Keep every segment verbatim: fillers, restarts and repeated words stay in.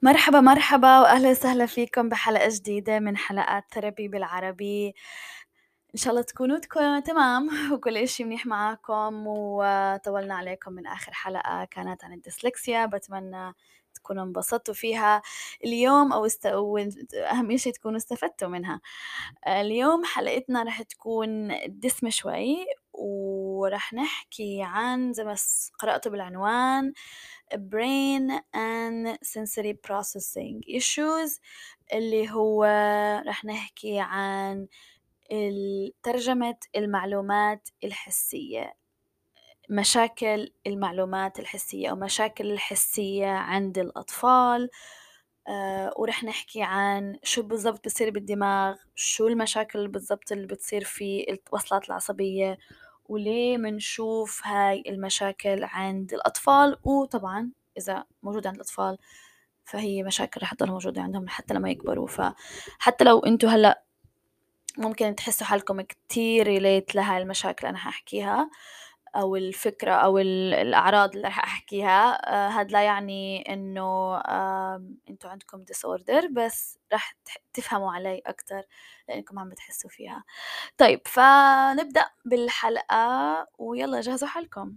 مرحبا مرحبا وأهلا وسهلا فيكم بحلقة جديدة من حلقات ثيرابي بالعربي. إن شاء الله تكونوا تكونوا تمام وكل إشي منيح معاكم، وطولنا عليكم من آخر حلقة كانت عن الديسلكسيا. بتمنى تكونوا انبسطتوا فيها اليوم أو است... أهم إشي تكونوا استفدتوا منها. اليوم حلقتنا رح تكون دسمة شوي، ورح نحكي عن زي ما س- قرأته بالعنوان brain and sensory processing issues، اللي هو رح نحكي عن ال- ترجمة المعلومات الحسية، مشاكل المعلومات الحسية أو مشاكل الحسية عند الأطفال. آه، ورح نحكي عن شو بالضبط بصير بالدماغ، شو المشاكل بالضبط اللي بتصير في الوصلات العصبية، وليه منشوف هاي المشاكل عند الأطفال، وطبعا إذا موجودة عند الأطفال فهي مشاكل رح تضل موجودة عندهم حتى لما يكبروا. فحتى لو أنتوا هلأ ممكن تحسوا حالكم كتير ريليت لهاي المشاكل أنا هحكيها أو الفكرة أو ال- الأعراض اللي رح أحكيها، آه، هاد لا يعني إنه آم، أنتوا عندكم disorder، بس رح تح- تفهموا علي أكتر لأنكم عم بتحسوا فيها. طيب فنبدأ بالحلقة ويلا جهزوا حالكم.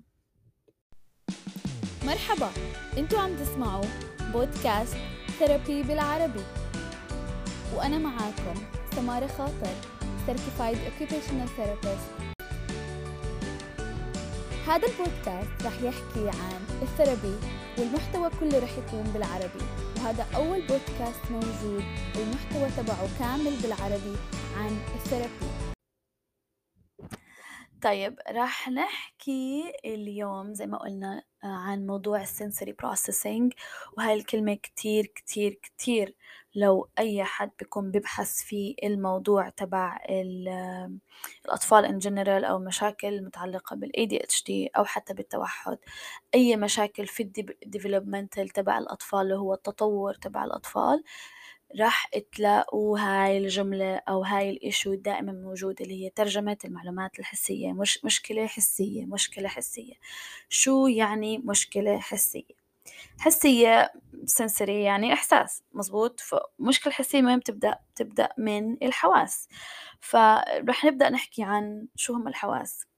مرحبا، انتوا عم تسمعوا بودكاست ثيرابي بالعربي، وأنا معاكم سمارة خاطر، Certified Occupational Therapist. هذا البودكاست رح يحكي عن الثيرابي، والمحتوى كله رح يكون بالعربي، وهذا أول بودكاست موجود المحتوى تبعه كامل بالعربي عن الثيرابي. طيب راح نحكي اليوم زي ما قلنا آه، عن موضوع السنسوري بروسيسنج، وهاي الكلمة كتير كتير كتير لو أي حد بيكون بيبحث في الموضوع تبع ال- الأطفال in general أو مشاكل متعلقة بال إيه دي إتش دي أو حتى بالتوحد، أي مشاكل في الديفلوبمنتال تبع الأطفال اللي هو التطور تبع الأطفال، راح تلاقوا هاي الجملة أو هاي الإيشو دائما موجودة، اللي هي ترجمة المعلومات الحسية. مش مشكلة حسية، مشكلة حسية. شو يعني مشكلة حسية؟ حسية sensory يعني إحساس، مزبوط. فمشكلة حسية ما بتبدأ تبدأ من الحواس، فرح نبدأ نحكي عن شو هم الحواس.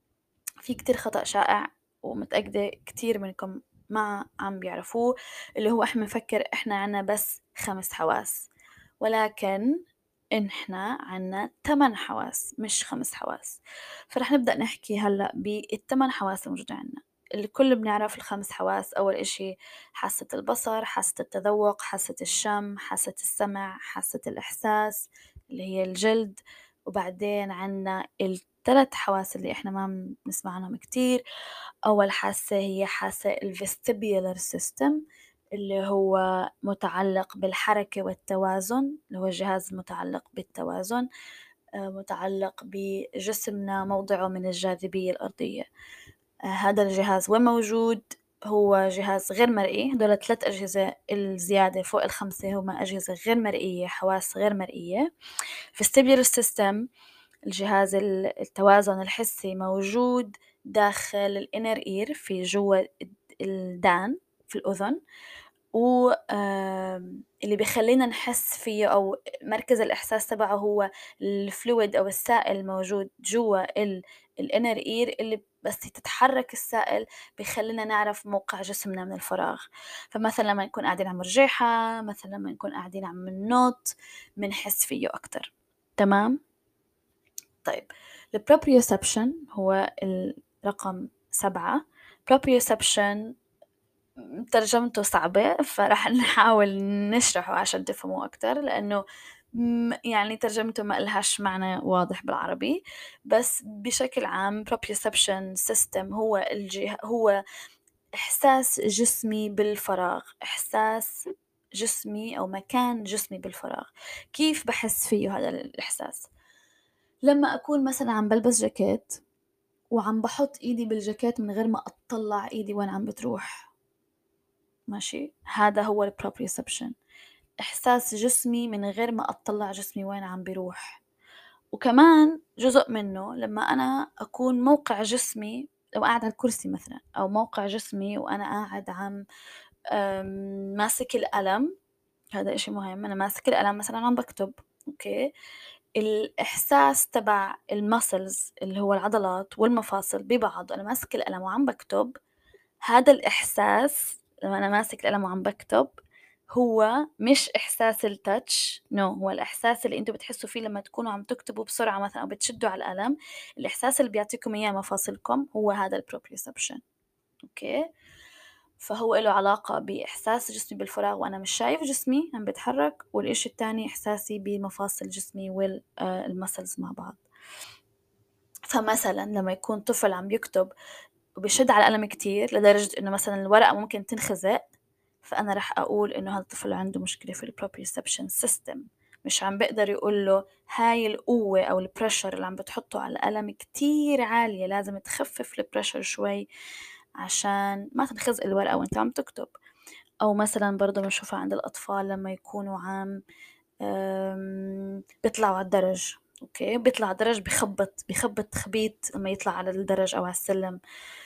في كتير خطأ شائع ومتأكدة كتير منكم ما عم بيعرفوه، اللي هو احنا بنفكر احنا عنا بس خمس حواس، ولكن إحنا عنا ثمان حواس مش خمس حواس. فرح نبدأ نحكي هلأ بالثمان حواس الموجودة عنا. الكل بنعرف الخمس حواس. أول إشي حاسة البصر، حاسة التذوق، حاسة الشم، حاسة السمع، حاسة الإحساس اللي هي الجلد. وبعدين عنا الثلاث حواس اللي إحنا ما بنسمع عنهم كتير. أول حاسة هي حاسة ال vestibular system، اللي هو متعلق بالحركة والتوازن، اللي هو الجهاز المتعلق بالتوازن، آه، متعلق بجسمنا موضعه من الجاذبية الأرضية. آه، هذا الجهاز وين موجود؟ هو جهاز غير مرئي. هدول ثلاث أجهزة الزيادة فوق الخمسة هما أجهزة غير مرئية، حواس غير مرئية. vestibular system الجهاز التوازن الحسي موجود داخل الانر اير، في جوا الدان في الأذن، و اللي بيخلينا نحس فيه أو مركز الإحساس تبعه هو الفلويد أو السائل الموجود جوا الانر اير، اللي بس تتحرك السائل بيخلينا نعرف موقع جسمنا من الفراغ. فمثلا لما نكون قاعدين عم مرجعها، مثلا لما نكون قاعدين عم ننط، منحس فيه أكتر. تمام؟ طيب البروبريوسبشن هو الرقم سبعة. proprioception ترجمته صعبة، فرح نحاول نشرحه عشان تفهموه أكتر، لأنه يعني ترجمته ما إلهاش معنى واضح بالعربي. بس بشكل عام proprioception system هو الجه هو إحساس جسمي بالفراغ، إحساس جسمي أو مكان جسمي بالفراغ. كيف بحس فيه هذا الإحساس؟ لما أكون مثلا عم بلبس جاكيت وعم بحط إيدي بالجاكيت من غير ما أطلع إيدي وين عم بتروح، ماشي، هذا هو البروبريوسبشن، إحساس جسمي من غير ما أطلع جسمي وين عم بيروح. وكمان جزء منه لما أنا أكون موقع جسمي، لو قاعد على الكرسي مثلا، أو موقع جسمي وأنا قاعد عم ماسك القلم، هذا إشي مهم. أنا ماسك القلم مثلًا عم باكتب، أوكي، الإحساس تبع الmuscles اللي هو العضلات والمفاصل ببعض وأنا ماسك القلم وعم باكتب، هذا الإحساس لمّا أنا ماسك القلم وعم باكتب هو مش إحساس الtouch no هو الإحساس اللي أنتم بتحسّوا فيه لمّا تكونوا عم تكتبوا بسرعة مثلًا أو بتشدّوا على القلم، الإحساس اللي بيعطيكم إياه مفاصلكم هو هذا الproprioception، أوكي، فهو إله علاقة بإحساس جسمي بالفراغ وأنا مش شايف جسمي عم بيتحرك، والإشي التاني إحساسي بمفاصل جسمي وال آآ الmuscles مع بعض. فمثلًا لمّا يكون طفل عم يكتب وبيشد على القلم كتير لدرجة إنه مثلًا الورقة ممكن تنخزق، فأنا رح أقول إنه هذا الطفل عنده مشكلة في الproprioception system، مش عم بيقدر يقول له هاي القوة أو الpressure اللي عم بتحطه على القلم كتير عالية لازم تخفف الpressure شوي عشان ما تنخزق الورقة وأنت عم تكتب. أو مثلًا برضه بنشوفها عند الأطفال لمّا يكونوا عم آمم بيطلعوا على الدرج، أوكي، بيطلع على الدرج بيخبّط بيخبّط تخبيط لمّا يطلع على الدرج أو على السلم،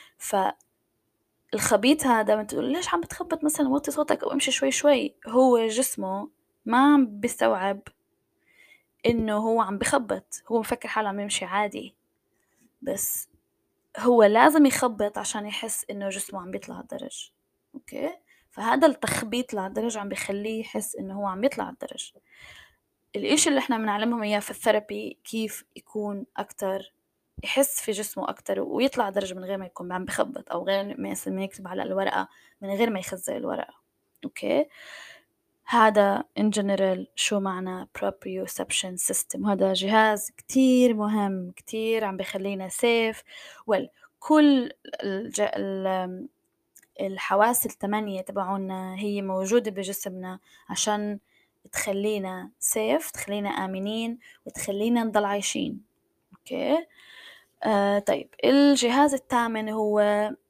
فالخبيط هذا ما تقول ليش عم بتخبّط مثلًا وطّي صوتك أو امشي شوي شوي، هو جسمه ما عم بيستوعب إنه هو عم بيخبّط، هو مفكّر حاله عم يمشي عادي، بس هو لازم يخبّط عشان يحس إنه جسمه عم بيطلع على الدرج، أوكي، فهذا التخبيط اللي على الدرج عم بيخلّيه يحس إنه هو عم يطلع على الدرج. الإشي اللي إحنا بنعلمهم إياه في الثيرابي كيف يكون أكتر يحس في جسمه أكتر ويطلع درجة من غير ما يكون عم بخبط أو غير ما يس- ما يكتب على الورقة من غير ما يخزق الورقة، أوكي، هذا in general شو معنى proprioception system. هذا جهاز كتير مهم كتير عم بخلينا safe well كل الج... ال... الحواس الثمانية تبعونا هي موجودة بجسمنا عشان تخلينا safe تخلينا آمنين وتخلينا نضل عايشين، أوكي. آه طيب الجهاز الثامن هو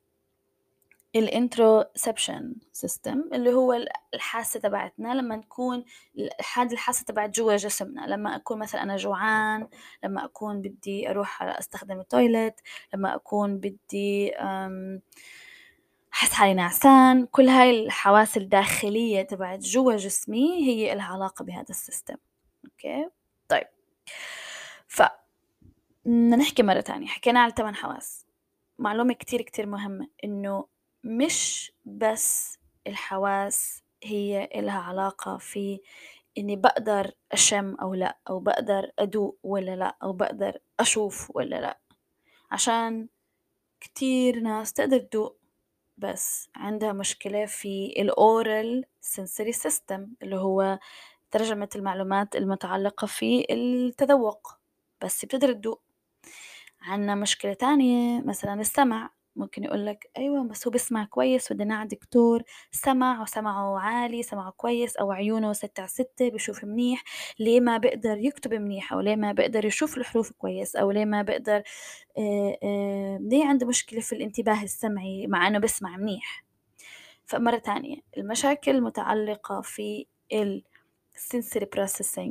الانتروسبشن سيستم اللي هو الحاسة تبعتنا لما نكون هذه الحاسة تبعت جوا جسمنا، لما أكون مثلا أنا جوعان، لما أكون بدي أروح أستخدم التويلت، لما أكون بدي أم أحس حالي نعسان، كل هاي الحواس الداخلية تبعت جوا جسمي هي إلها علاقة بهذا السيستم، أوكي. طيب ف بدنا نحكي مرة تانية، حكينا على الثمان حواس. معلومة كتير كتير مهمة إنه مش بس الحواس هي إلها علاقة في إني بقدر أشم أو لا، أو بقدر أدوق ولا لا، أو بقدر أشوف ولا لا، عشان كتير ناس تقدر تدوق بس عندها مشكلة في الأورال sensory system اللي هو ترجمة المعلومات المتعلقة في التذوق، بس بتقدر تدوق. عنا مشكلة تانية مثلا السمع، ممكن يقولك أيوة بس هو بسمع كويس ودنا على دكتور سمع وسمعه عالي سمعه كويس أو عيونه ستة على ستة بيشوف منيح، ليه ما بقدر يكتب منيح أو ليه ما بقدر يشوف الحروف كويس أو ليه ما بقدر آه آه ليه عنده مشكلة في الانتباه السمعي مع أنه بسمع منيح. فمرة تانية المشاكل المتعلقة في ال sensory processing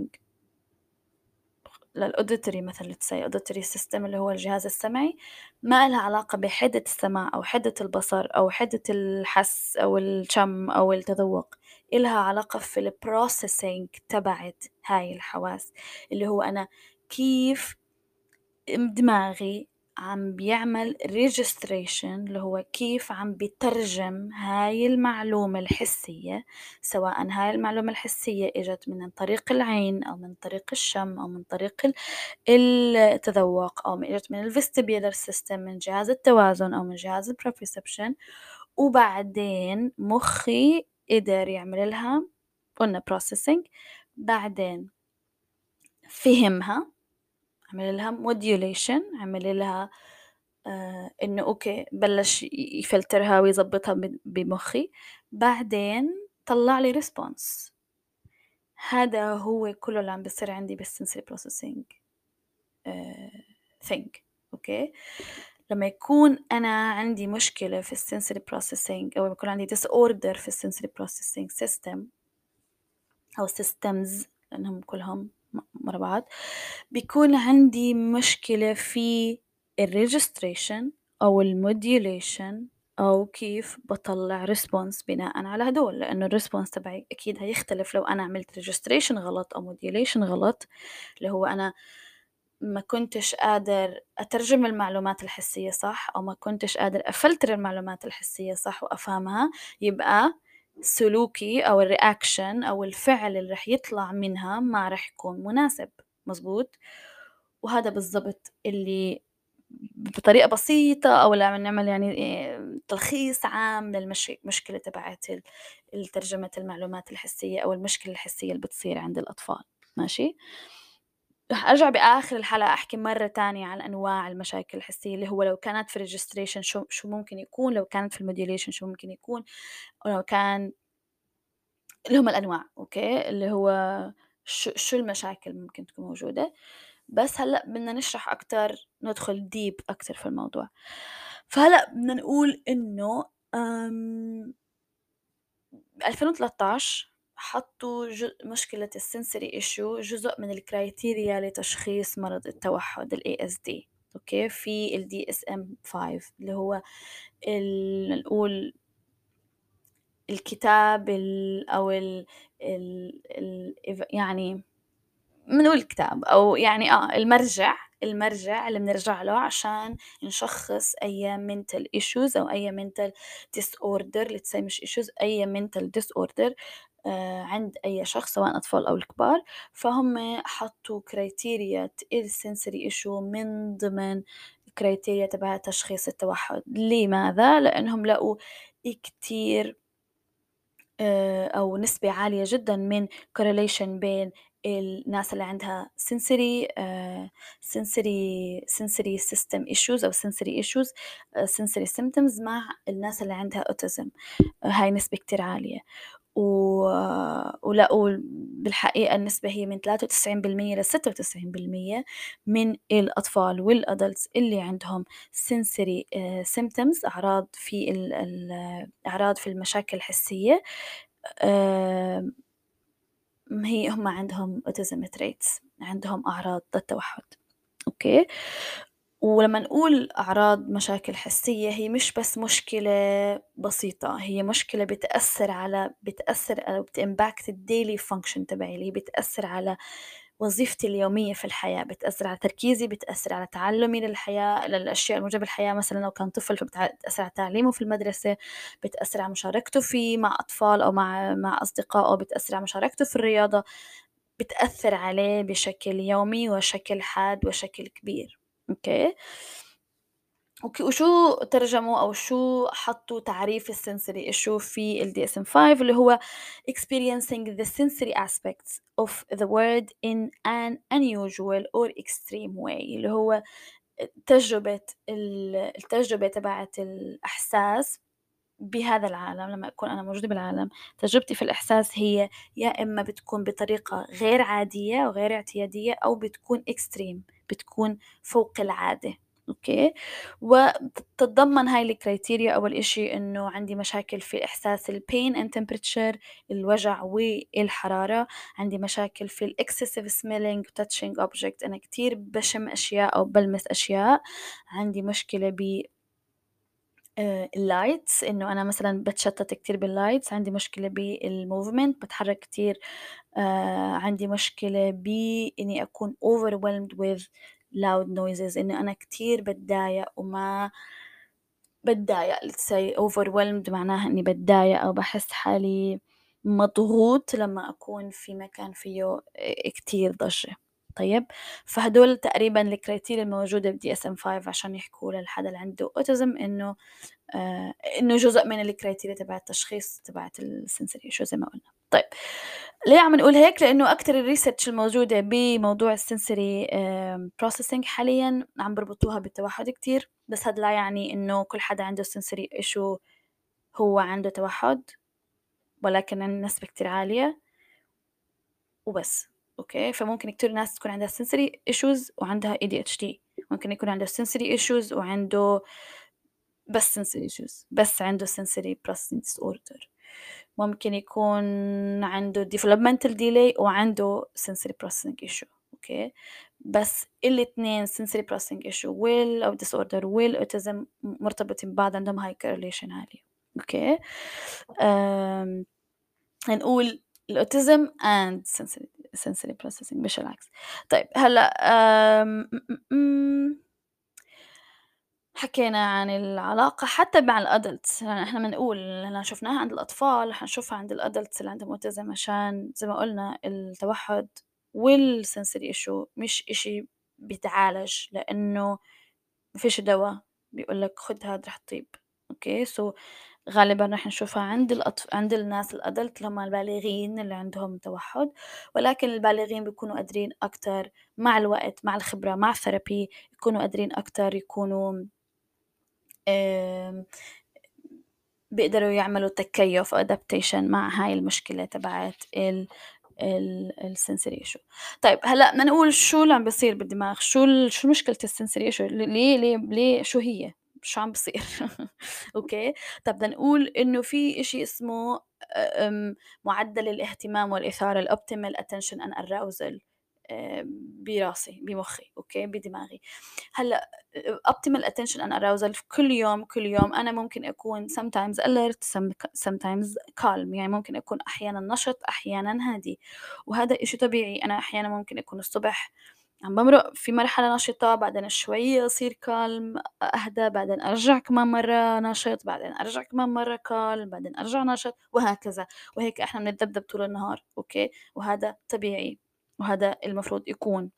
للأوديتوري مثلا تسي أوديتوري سيستم اللي هو الجهاز السمعي ما لها علاقة بحدة السمع أو حدة البصر أو حدة الحس أو الشم أو التذوق، إلها علاقة في البروسيسنج تبعت هاي الحواس اللي هو أنا كيف دماغي عم بيعمل registration اللي هو كيف عم بيترجم هاي المعلومة الحسية، سواء هاي المعلومة الحسية إجت من طريق العين أو من طريق الشم أو من طريق التذوق أو إجت من الفيستيبيولار سيستم من جهاز التوازن أو من جهاز البروبريوسبشن، وبعدين مخي قدر يعمل لها قلنا processing، بعدين فهمها عمل لها modulation، عمل لها آه إنه أوكي بلش يفلترها ويظبطها بمخي، بعدين طلع لي response. هذا هو كله اللي عم بيصير عندي بالsensory processing آه thing، أوكي. لما يكون أنا عندي مشكلة في الsensory processing أو يكون عندي disorder في الsensory processing system أو systems لأنهم كلهم مرة بعض، بيكون عندي مشكلة في الريجستريشن أو الموديوليشن أو كيف باطلّع response بناءً على هدول، لإنه الresponse تبعي أكيد هيختلف لو أنا عملت registration غلط أو modulation غلط، اللي هو أنا ما كنتش قادر أترجم المعلومات الحسية صح، أو ما كنتش قادر أفلتر المعلومات الحسية صح وأفهمها، يبقى سلوكي أو الreaction أو الفعل اللي رح يطلع منها ما رح يكون مناسب، مضبوط؟ وهذا بالضبط اللي بطريقة بسيطة أو لمّا نعمل يعني آآ تلخيص عام للمش المشكلة تبعة ال الترجمة المعلومات الحسية أو المشكلة الحسية اللي بتصير عند الأطفال، ماشي؟ رح أرجع بآخر الحلقة أحكي مرة تانية عن أنواع المشاكل الحسية، اللي هو لو كانت في الregistration شو شو ممكن يكون، لو كانت في الmodulation شو ممكن يكون، ولو كان اللي هم الأنواع، أوكي، اللي هو شو شو المشاكل ممكن تكون موجودة، بس هلأ بدنا نشرح أكتر، ندخل deep أكتر في الموضوع. فهلأ بدنا نقول إنه آمم بألفين وثلاثطعش حطّوا ج مشكلة الsensory issue جزء من الكرايتيريا لتشخيص مرض التوحُّد الإيه إس دي، أوكي، في الدي إس إم خمسة اللي هو ال نقول الكتاب ال أو ال ال ال إيف يعني بنقول كتاب أو يعني آه المرجع المرجع اللي بنرجع له عشان نشخّص أي mental issues أو أي mental disorder let's say مش issues أي mental disorder آآ عند أي شخص سواء أطفال أو الكبار، فهُم حطّوا كرايتيريا الsensory issue من ضمن الكرايتيريا تبع تشخيص التوحُّد، لماذا؟ لإنهم لقوا كتير آآ أو نسبة عالية جدًا من correlation بين الناس اللي عندها sensory آآ sensory sensory system issues أو sensory issues آآ sensory symptoms مع الناس اللي عندها autism، هاي نسبة كتير عالية. و ولقوا بالحقيقة النسبة هي من ثلاثة وتسعين بالمية لستة وتسعين بالمية من الأطفال والadults اللي عندهم sensory آآ symptoms أعراض في ال ال أعراض في المشاكل الحسية آمم هي هم عندهم autism traits عندهم أعراض التوحُّد، أوكي؟ ولمّا نقول أعراض مشاكل حسية هي مش بس مشكلة بسيطة، هي مشكلة بتأثّر على بتأثّر أو بتimpact الdaily function تبعي، اللي هي بتأثّر على وظيفتي اليومية في الحياة، بتأثّر على تركيزي، بتأثّر على تعلُّمي للحياة للأشياء الموجودة بالحياة، مثلًا لو كان طفل فبتع بتأثّر على تعليمه في المدرسة، بتأثّر على مشاركته في مع أطفال أو مع مع أصدقائه، بتأثّر على مشاركته في الرياضة، بتأثّر عليه بشكل يومي وشكل حاد وشكل كبير، أوكي؟ أوكي، وشو ترجموا أو شو حطّوا تعريف الsensory issue في الدي إس إم خمسة اللي هو experiencing the sensory aspects of the world in an unusual or extreme way اللي هو تجربة ال التجربة تبعة الإحساس بهذا العالم، لمّا أكون أنا موجودة بالعالم، تجربتي في الإحساس هي يا إما بتكون بطريقة غير عادية وغير اعتيادية أو بتكون extreme بتكون فوق العادة، أوكي؟ وبتتضمن هاي الكرايتيريا أول إشي إنه عندي مشاكل في إحساس الpain and temperature الوجع والحرارة، عندي مشاكل في الexcessive smelling touching object أنا كتير باشم أشياء أو بالمس أشياء، عندي مشكلة ب آآ الlights إنه أنا مثلًا باتشتت كتير بالlights، عندي مشكلة بالmovement باتحرك كتير، آآ عندي مشكلة بإني أكون overwhelmed with loud noises إنه أنا كتير باتضايق وما باتضايق let's say overwhelmed معناها إني باتضايق أو باحس حالي مضغوط لمّا أكون في مكان فيه آآ كتير ضجة، طيب؟ فهدول تقريبًا الكرايتيريا الموجودة بالدي إس إم خمسة عشان يحكوا للحدا اللي عنده autism إنه آآ إنه جزء من الكرايتيريا تبع التشخيص تبعة الsensory issue زي ما قُلنا. طيب ليه عم نقول هيك؟ لإنه أكتر الresearch الموجودة بموضوع الsensory آمم processing حاليًا عم بيربطوها بالتوحُّد كتير، بس هاد لا يعني إنه كل حدا عنده sensory issue هو عنده توحُّد، ولكن النسبة كتير عالية وبس، أوكي؟ فممكن كتير ناس تكون عندها sensory issues وعندها إيه دي إتش دي، ممكن يكون عنده sensory issues وعنده بس sensory issues بس عنده sensory processing disorder. ممكن يكون عنده developmental delay وعنده sensory processing issue أوكي، بس الاتنين sensory processing issue وال أو disorder والautism مرتبطين ببعض، عندهم high correlation عالي. أوكي، آمم هنقول الautism and sensory sensory processing مش العكس. طيب هلأ آمم إمم، إمم، حكينا عن العلاقة حتى مع الadults، يعني إحنا بنقول هلأ شُفناها عند الأطفال حنشوفها عند الadults اللي عندهم autism، عشان زي ما قُلنا التوحُّد والsensory issue مش إشي بيتعالج، لإنه ما فيش دوا بيقول لك خُد هاد رح تطيب. أوكي، so غالبًا رح نشوفها عند الأطف عند الناس الadult اللي هم البالغين اللي عندهم توحُّد، ولكن البالغين بيكونوا قادرين أكتر مع الوقت، مع الخبرة، مع الtherapy يكونوا قادرين أكتر يكونوا آمم بيقدروا يعملوا تكيُّف أو adaptation مع هاي المشكلة تبعة ال ال الsensory issue. طيب هلأ بدنا نقول شو اللي عم بيصير بالدماغ، شو ال شو مشكلة الsensory issue ل ليه ليه ليه شو هي؟ شو عم بيصير؟ أوكي، طب بدنا نقول إنه في إشي اسمه أ آمم معدل الاهتمام والإثارة الoptimal attention and arousal آآ براسي، بمُخّي، أوكي، بدماغي. هلأ optimal attention and arousal في كل يوم، كل يوم أنا ممكن أكون sometimes alert some sometimes calm، يعني ممكن أكون أحيانًا نشط، أحيانًا هادي، وهذا إشي طبيعي. أنا أحيانًا ممكن أكون الصبح عم بامرق في مرحلة نشطة، بعدين شوي أصير calm أهدى، بعدين أرجع كمان مرة نشط، بعدين أرجع كمان مرة calm، بعدين أرجع نشط، وهكذا، وهيك إحنا بنتذبذب طول النهار. أوكي، وهذا طبيعي، وهذا المفروض يكون.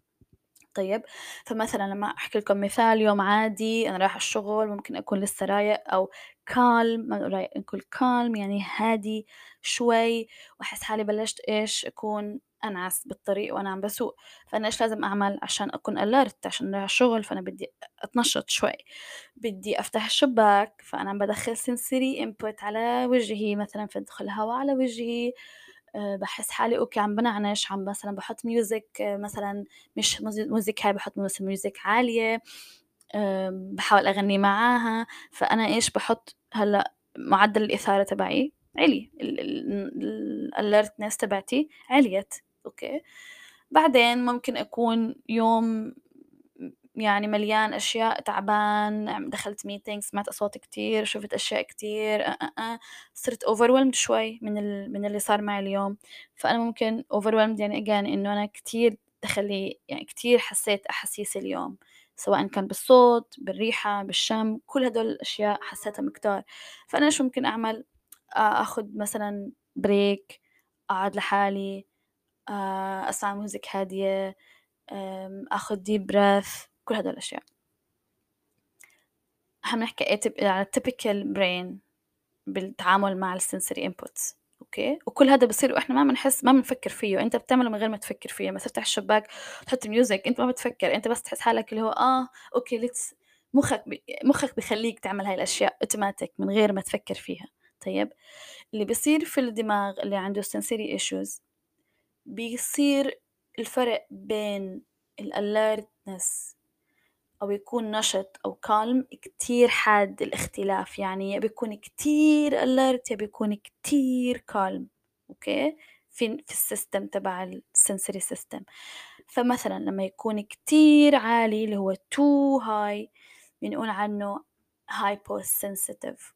طيب، فمثلًا لمّا أحكي لكم مثال يوم عادي أنا رايحة الشغل ممكن أكون لسه رايق أو calm، ما نقول رايق نقول calm يعني هادي شوي، وأحس حالي بلشت إيش أكون أنعس بالطريق وأنا عم باسوق، فأنا إيش لازم أعمل عشان أكون alert عشان رايحة الشغل، فأنا بدي أتنشط شوي، بدي أفتح الشباك، فأنا عم بادخّل sensory input على وجهي مثلًا، فادخل هوا على وجهي، آآ باحس حالي أوكي عم بانعنش، عم مثلًا باحط music مثلًا مش مز موزيك هاي باحط مثلًا موزيك عالية، آمم باحاول أغني معاها، فأنا إيش باحط هلأ معدل الإثارة تبعي عِلي، ال ال الalertness تبعتي عِليت. أوكي، بعدين ممكن أكون يوم يعني مليان أشياء، تعبان، عم دخلت meeting، سمعت أصوات كتير، شُفت أشياء كتير، أ أ أ صرت overwhelmed شوي من ال من اللي صار معي اليوم، فأنا ممكن overwhelmed يعني again إنه أنا كتير دخل لي يعني كتير حسيت أحاسيس اليوم، سواءً كان بالصوت، بالريحة، بالشم، كل هدول الأشياء حسيتهم كتار. فأنا شو ممكن أعمل؟ آ آخُد مثلًا break، أقعد لحالي، آآ أسمع music هادية، آمم آخُد deep breath، كل هدول الأشياء. إحنا بنحكي أتب على typical brain بالتعامل مع الsensory inputs. أوكي، وكل هذا بيصير وإحنا ما بنحس، ما بنفكّر فيه، أنت بتعمله من غير ما تفكّر فيه، بس تفتح الشباك وتحط music أنت ما بتفكّر، أنت بس تحس حالك اللي هو آه أوكي let's مُخّك ب مُخّك بيخلّيك تعمل هاي الأشياء automatic من غير ما تفكّر فيها. طيب، اللي بيصير في الدماغ اللي عنده sensory issues بيصير الفرق بين الalertness أو يكون نشط أو calm كتير حاد الاختلاف، يعني يا بيكون كتير alert يا بيكون كتير calm. أوكي، في في السيستم تبع الsensory system. فمثلًا لمّا يكون كتير عالي اللي هو too high بنقول عنه hyposensitive.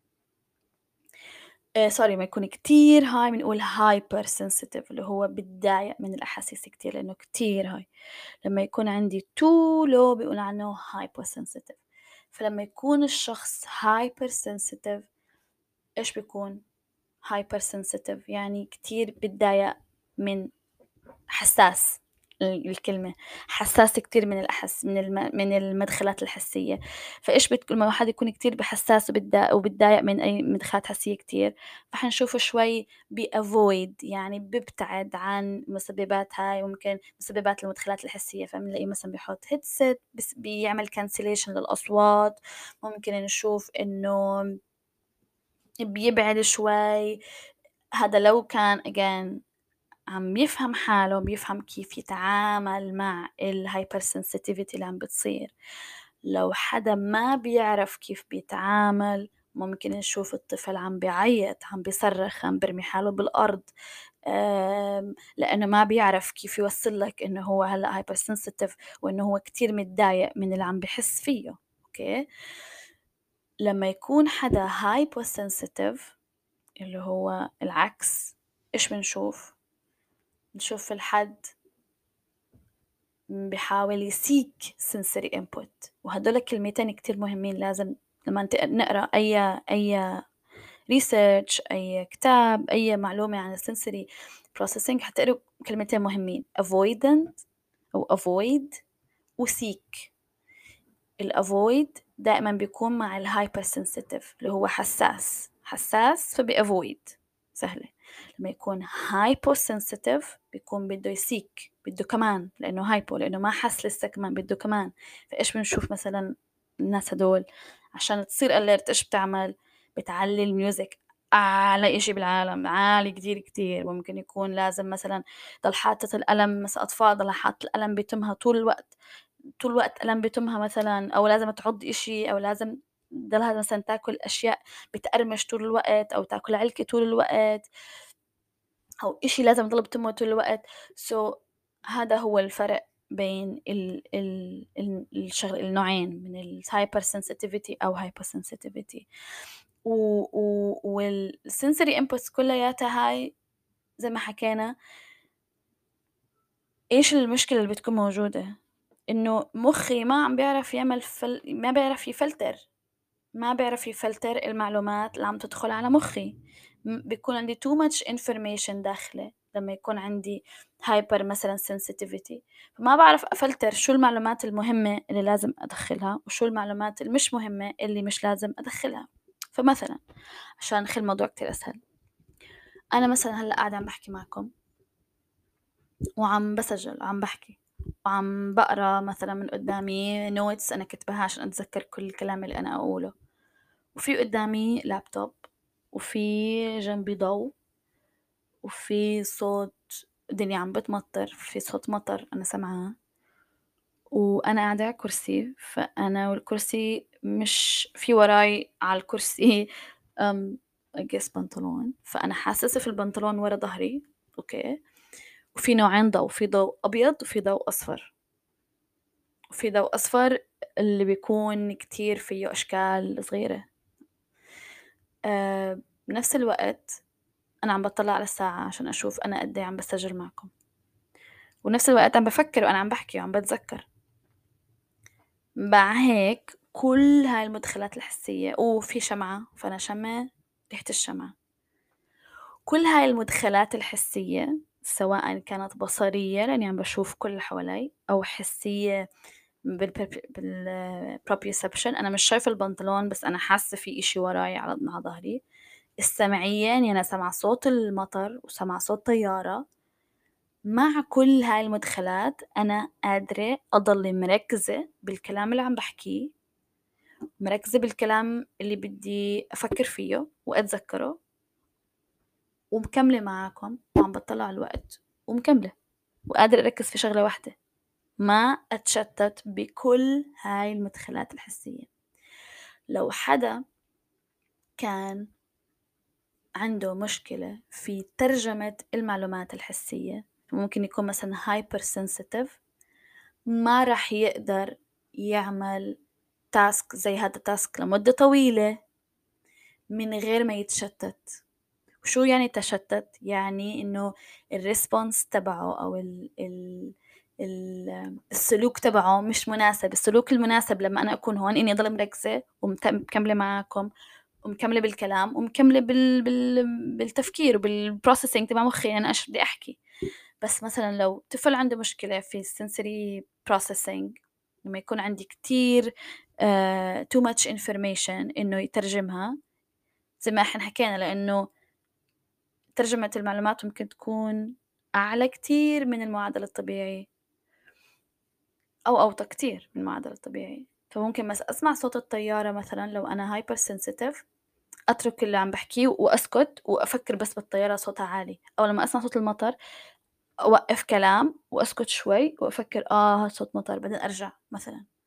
آآ sorry لمّا يكون كتير high بنقول hypersensitive اللي هو بيتضايق من الأحاسيس كتير لإنه كتير high. لمّا يكون عندي too low بيقولوا عنه hyposensitive. فلمّا يكون الشخص hypersensitive إيش بيكون؟ hypersensitive يعني كتير بيتضايق من حساس، ال الكلمة، حساس كتير من الأحس من الم من المدخلات الحسية. فإيش بتك لمّا الواحد يكون كتير ب حساس وبتضا وبيتضايق من أي مدخلات حسية كتير، فحنشوفه شوي بيavoid يعني بيبتعد عن المسببات هاي، وممكن مسببات المدخلات الحسية، فبنلاقيه مثلًا بيحط headset بس بيعمل cancellation للأصوات، ممكن نشوف إنه بيبعد شوي. هذا لو كان again عم يفهم حاله، بيفهم كيف يتعامل مع الhypersensitivity اللي عم بتصير. لو حدا ما بيعرف كيف بيتعامل ممكن نشوف الطفل عم بيعيط، عم بيصرخ، عم بيرمي حاله بالأرض، آمم، لإنه ما بيعرف كيف يوصّل لك إنه هو هلأ hypersensitive وإنه هو كتير متضايق من اللي عم بيحس فيه، أوكي؟ لمّا يكون حدا hyposensitive اللي هو العكس، إيش بنشوف؟ بنشوف الحد بيحاول يseek sensory input، وهدول الكلمتين كتير مهمين. لازم لمّا نت نقرا أي أي research، أي كتاب، أي معلومة عن الsensory processing حتقروا كلمتين مهمين avoidant أو avoid وseek. الavoid دائمًا بيكون مع الhypersensitive اللي هو حساس، حساس فبيavoid، سهلة. لمّا يكون hyposensitive بيكون بده يseek، بده كمان، لإنه hypo لإنه ما حس لسه كمان بده كمان. فإيش بنشوف مثلًا الناس هدول عشان تصير alert إيش بتعمل؟ بتعلّي الmusic أعلى إشي بالعالم، عالي كتير كتير. ممكن يكون لازم مثلًا ضل حاطط القلم، مثلًا أطفال ضلها حاطة القلم بتمها طول الوقت، طول الوقت قلم بتمها مثلًا، أو لازم تعض إشي، أو لازم تضلها مثلًا تاكل أشياء بتقرمش طول الوقت، أو تاكل علكة طول الوقت، أو إشي لازم يضل بتمه طول الوقت. so هذا هو الفرق بين ال ال ال الشغ النوعين من الhyper sensitivity أو hypersensitivity. و و والsensory inputs كلّياتها هاي زي ما حكينا. إيش المشكلة اللي بتكون موجودة؟ إنه مُخّي ما عم بيعرف يعمل فل ما بيعرف يفلتر، ما بيعرف يفلتر المعلومات اللي عم تدخل على مُخّي. م بيكون عندي too much information داخلة لمّا يكون عندي hyper مثلًا sensitivity، فما باعرف أفلتر شو المعلومات المهمة اللي لازم أدخّلها، وشو المعلومات المش مهمة اللي مش لازم أدخّلها. فمثلًا عشان نخلي الموضوع كتير أسهل، أنا مثلًا هلأ قاعدة عم باحكي معكم وعم باسجل، عم باحكي، وعم باقرا مثلًا من قدّامي notes أنا كاتباها عشان أتذكّر كل الكلام اللي أنا أقوله، وفي قدّامي لابتوب، وفي جنبي ضوء، وفي صوت الدنيا عم بتمطّر، في صوت مطر أنا سامعاه، وأنا قاعدة على كرسي، فأنا والكرسي مش في وراي على الكرسي آمم I guess بنطلون، فأنا حاسّة في البنطلون ورا ضهري، أوكي؟ وفي نوعين ضوء، في ضوء أبيض وفي ضوء أصفر. وفي ضوء أصفر اللي بيكون كتير فيه أشكال صغيرة. آآ بنفس الوقت أنا عم باطلّع على الساعة عشان أشوف أنا قد إيه عم باسجل معكم، ونفس الوقت عم بافكّر وأنا عم باحكي وعم باتذكّر. مع هيك كل هاي المدخلات الحسية، وفي شمعة فأنا أشمّ ريحة الشمعة. كل هاي المدخلات الحسية سواءً كانت بصرية لإني عم باشوف كل اللي حوالي، أو حسية بالبب بال proprioception أنا مش شايفة البنطلون بس أنا حاسة في إشي وراي على على ضهري. السمعية إني أنا سامعة صوت المطر وسامعة صوت طيارة. مع كل هاي المدخلات أنا قادرة أضل مركزة بالكلام اللي عم باحكيه، مركزة بالكلام اللي بدي أفكر فيه وأتذكره، ومكملة معاكم وعم باطلع على الوقت ومكملة، وقادرة أركز في شغلة واحدة، ما أتشتت بكل هاي المدخلات الحسية. لو حدا كان عنده مشكلة في ترجمة المعلومات الحسية، ممكن يكون مثلًا hyper sensitive، ما راح يقدر يعمل task زي هذا الtask لمدة طويلة من غير ما يتشتت. وشو يعني تشتت؟ يعني إنه الresponse تبعه أو ال ال ال السلوك تبعه مش مناسب. السلوك المناسب لمّا أنا أكون هون إني أضل مركزة ومت مكملة معاكم ومكملة بالكلام ومكملة بال بال بالتفكير وبالprocessing تبع مخي أنا إيش بدي أحكي. بس مثلًا لو طفل عنده مشكلة في الsensory processing، لمّا يكون عندي كتير آآ too much information إنه يترجمها، زي ما إحنا حكينا لإنه ترجمة المعلومات ممكن تكون أعلى كتير من المعدل الطبيعي، أو أوطى كتير من المعدل الطبيعي. فممكن مثلًا أسمع صوت الطيارة مثلًا لو أنا hyper sensitive أترك اللي عم باحكيه وأسكت وأفكر بس بالطيارة صوتها عالي، أو لمّا أسمع صوت المطر أوقّف كلام وأسكت شوي وأفكر آه صوت مطر بعدين أرجع مثلًا،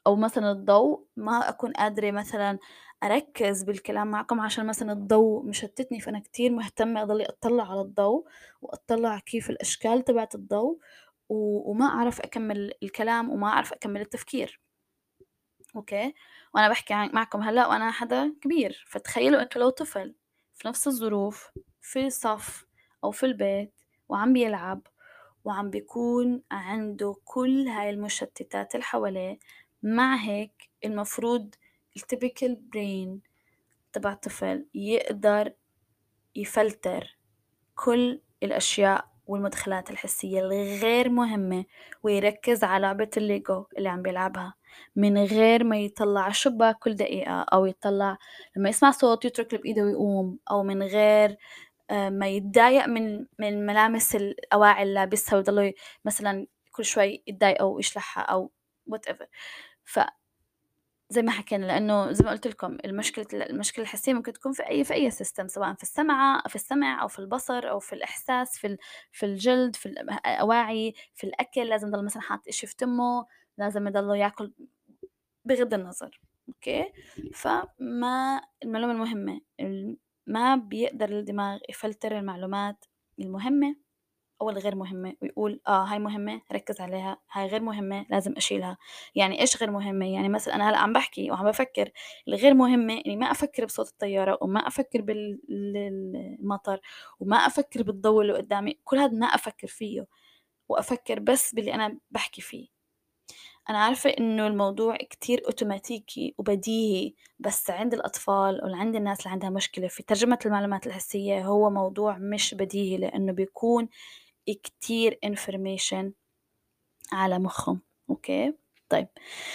أو مثلًا الضوء ما أكون قادرة مثلًا أركّز بالكلام معكم عشان مثلًا الضوء مشتتني، فأنا كتير مهتمة أضلّي أطلّع على الضوء وأطلّع كيف الأشكال تبعة الضوء و وما أعرف أكمّل الكلام وما أعرف أكمّل التفكير. أوكي، وأنا باحكي عن معكم هلأ وأنا حدا كبير، فتخيّلوا أنتم لو طفل في نفس الظروف في صف أو في البيت وعم بيلعب وعم بيكون عنده كل هاي المشتتات اللي حواليه، مع هيك المفروض الtypical brain تبع الطفل يقدر يفلتر كل الأشياء والمدخلات الحسية الغير مهمة ويركز على لعبة الليجو اللي عم بيلعبها من غير ما يطلع على الشباك كل دقيقة أو يطلع لما يسمع صوت يترك اللي بإيده ويقوم أو من غير آه، ما يتضايق من من ملامس الأواعي اللي لابسها ويضلوا ي- مثلا كل شوي يتضايق أو يشلحها أو whatever. زي ما حكينا لأنه زي ما قُلت لكم المشكلة المشكلة الحسية ممكن تكون في أي في أي system سواء في السمع في السمع أو في البصر أو في الإحساس في ال في الجلد في الأواعي في الأكل لازم يضل مثلًا حاطط إشي في تمه، لازم يضل ياكل بغض النظر. أوكي، فما المعلومة المهمة ال ما بيقدر الدماغ يفلتر المعلومات المهمة أو الغير مهمة ويقول آه هاي مهمة ركّز عليها، هاي غير مهمة لازم أشيلها. يعني إيش غير مهمة؟ يعني مثلًا أنا هلأ عم باحكي وعم بافكّر، الغير مهمة إني ما أفكّر بصوت الطيارة وما أفكّر بال ال المطر وما أفكّر بالضوء اللي قدّامي، كل هاد ما أفكّر فيه وأفكّر بس باللي أنا باحكي فيه. أنا عارفة إنه الموضوع كتير أوتوماتيكي وبديهي، بس عند الأطفال وعند الناس اللي عندها مشكلة في ترجمة المعلومات الحسية هو موضوع مش بديهي، لإنه بيكون كتير information على مخهم. أوكي، طيب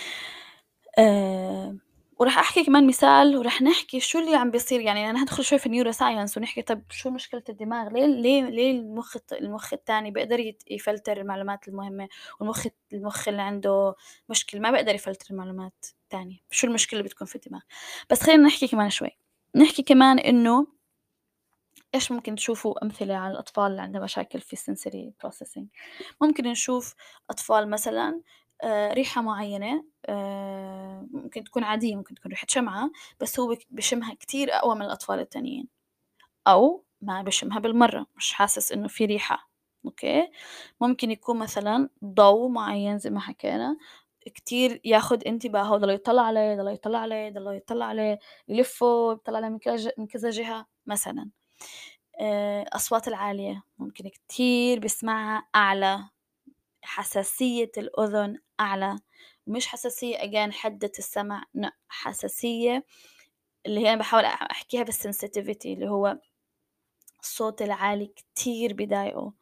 آآ وراح أحكي كمان مثال وراح نحكي شو اللي عم بيصير، يعني أنا هادخل شوي في الneuroscience ونحكي طَب شو مشكلة الدماغ، ليه ليه ليه المُخ الت المُخ التاني بيقدر يت يفلتر المعلومات المهمة والمُخ الت المُخ اللي عنده مشكلة ما بيقدر يفلتر المعلومات التانية، شو المشكلة اللي بتكون في الدماغ؟ بس خلّينا نحكي كمان شوي، نحكي كمان إنه إيش ممكن تشوفوا أمثلة على الأطفال اللي عندها مشاكل في الsensory processing. ممكن نشوف أطفال مثلًا آآ ريحة معيّنة آآ ممكن تكون عادية، ممكن تكون ريحة شمعة، بس هو بك بيشمها كتير أقوى من الأطفال التانيين، أو ما بيشمها بالمرّة، مش حاسس إنه في ريحة. أوكي، ممكن يكون مثلًا ضوء معيّن زي ما حكينا كتير ياخد انتباهه، يضل يطلّع عليه، يضل يطلّع عليه، يضل يطلّع عليه، يلفّه يطلّع عليه من كذا ج من كذا جهة مثلًا. آآ الأصوات العالية ممكن كتير بيسمعها أعلى، حساسية الأذن أعلى، مش حساسية again حدة السمع، لأ حساسية اللي هي أنا باحاول أح أحكيها بالsensitivity اللي هو الصوت العالي كتير بيضايقه.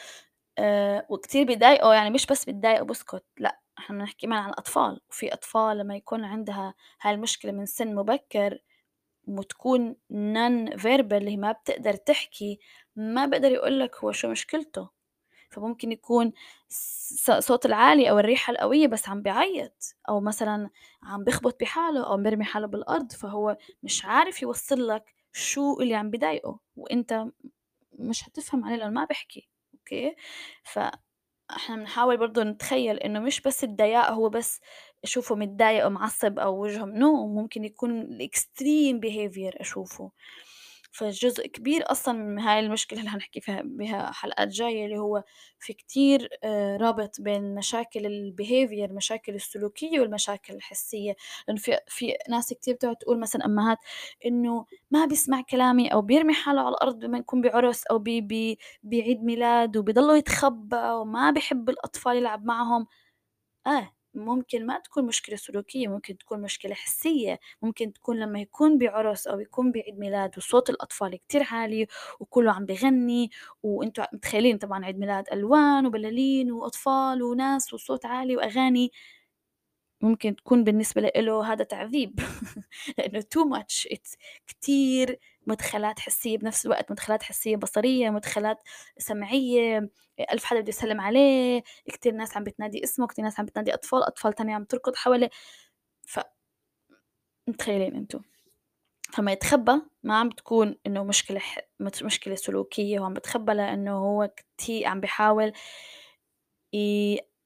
آآ وكتير بيضايقه يعني مش بس بتضايقه باسكت، لأ إحنا بنحكي كمان عن الأطفال، وفي أطفال لمّا يكون عندها هاي المشكلة من سن مبكر وتكون non verbal اللي هي ما بتقدر تحكي، ما بيقدر يقول لك هو شو مشكلته. فممكن يكون ص صوت العالي أو الريحة القوية بس عم بيعيّط، أو مثلًا عم بيخبط بحاله أو بيرمي حاله بالأرض، فهو مش عارف يوصّل لك شو اللي عم بيضايقه، وأنت مش هتفهم عليه لإنه ما بيحكي. أوكي، فإحنا بنحاول برضه نتخيّل إنه مش بس الضياع هو بس أشوفه متضايق ومعصّب أو وجهه no ممكن يكون الextreme behavior أشوفه. فجزء كبير أصلًا من هاي المشكلة اللي هنحكي فيها بها حلقات جاية اللي هو في كتير آآ رابط بين مشاكل الbehavior المشاكل السلوكية والمشاكل الحسية، لإنه في في ناس كتير بتقعد تقول مثلًا أمهات إنه ما بيسمع كلامي أو بيرمي حاله على الأرض لمّا يكون بعُرس أو ب ب بعيد ميلاد وبيضلّه يتخبّى وما بيحب الأطفال يلعب معهم. آه، ممكن ما تكون مشكلة سلوكية، ممكن تكون مشكلة حسية، ممكن تكون لمّا يكون بعُرس أو يكون بعيد ميلاد وصوت الأطفال كتير عالي وكلّه عم بيغني وأنتم متخيلين طبعًا عيد ميلاد ألوان وبلالين وأطفال وناس وصوت عالي وأغاني، ممكن تكون بالنسبة ل إله هذا تعذيب لإنه too much it's كتير مدخلات حسية بنفس الوقت، مدخلات حسية بصرية، مدخلات سمعية، ألف حدا بده يسلم عليه، كتير ناس عم بتنادي اسمه، كتير ناس عم بتنادي أطفال، أطفال تانية عم تركض حواليه، ف متخيلين أنتم. فأمّا يتخبّى ما عم بتكون إنه مشكلة ح مت مشكلة سلوكية، هو عم بيتخبّى لإنه هو كتي عم بيحاول ي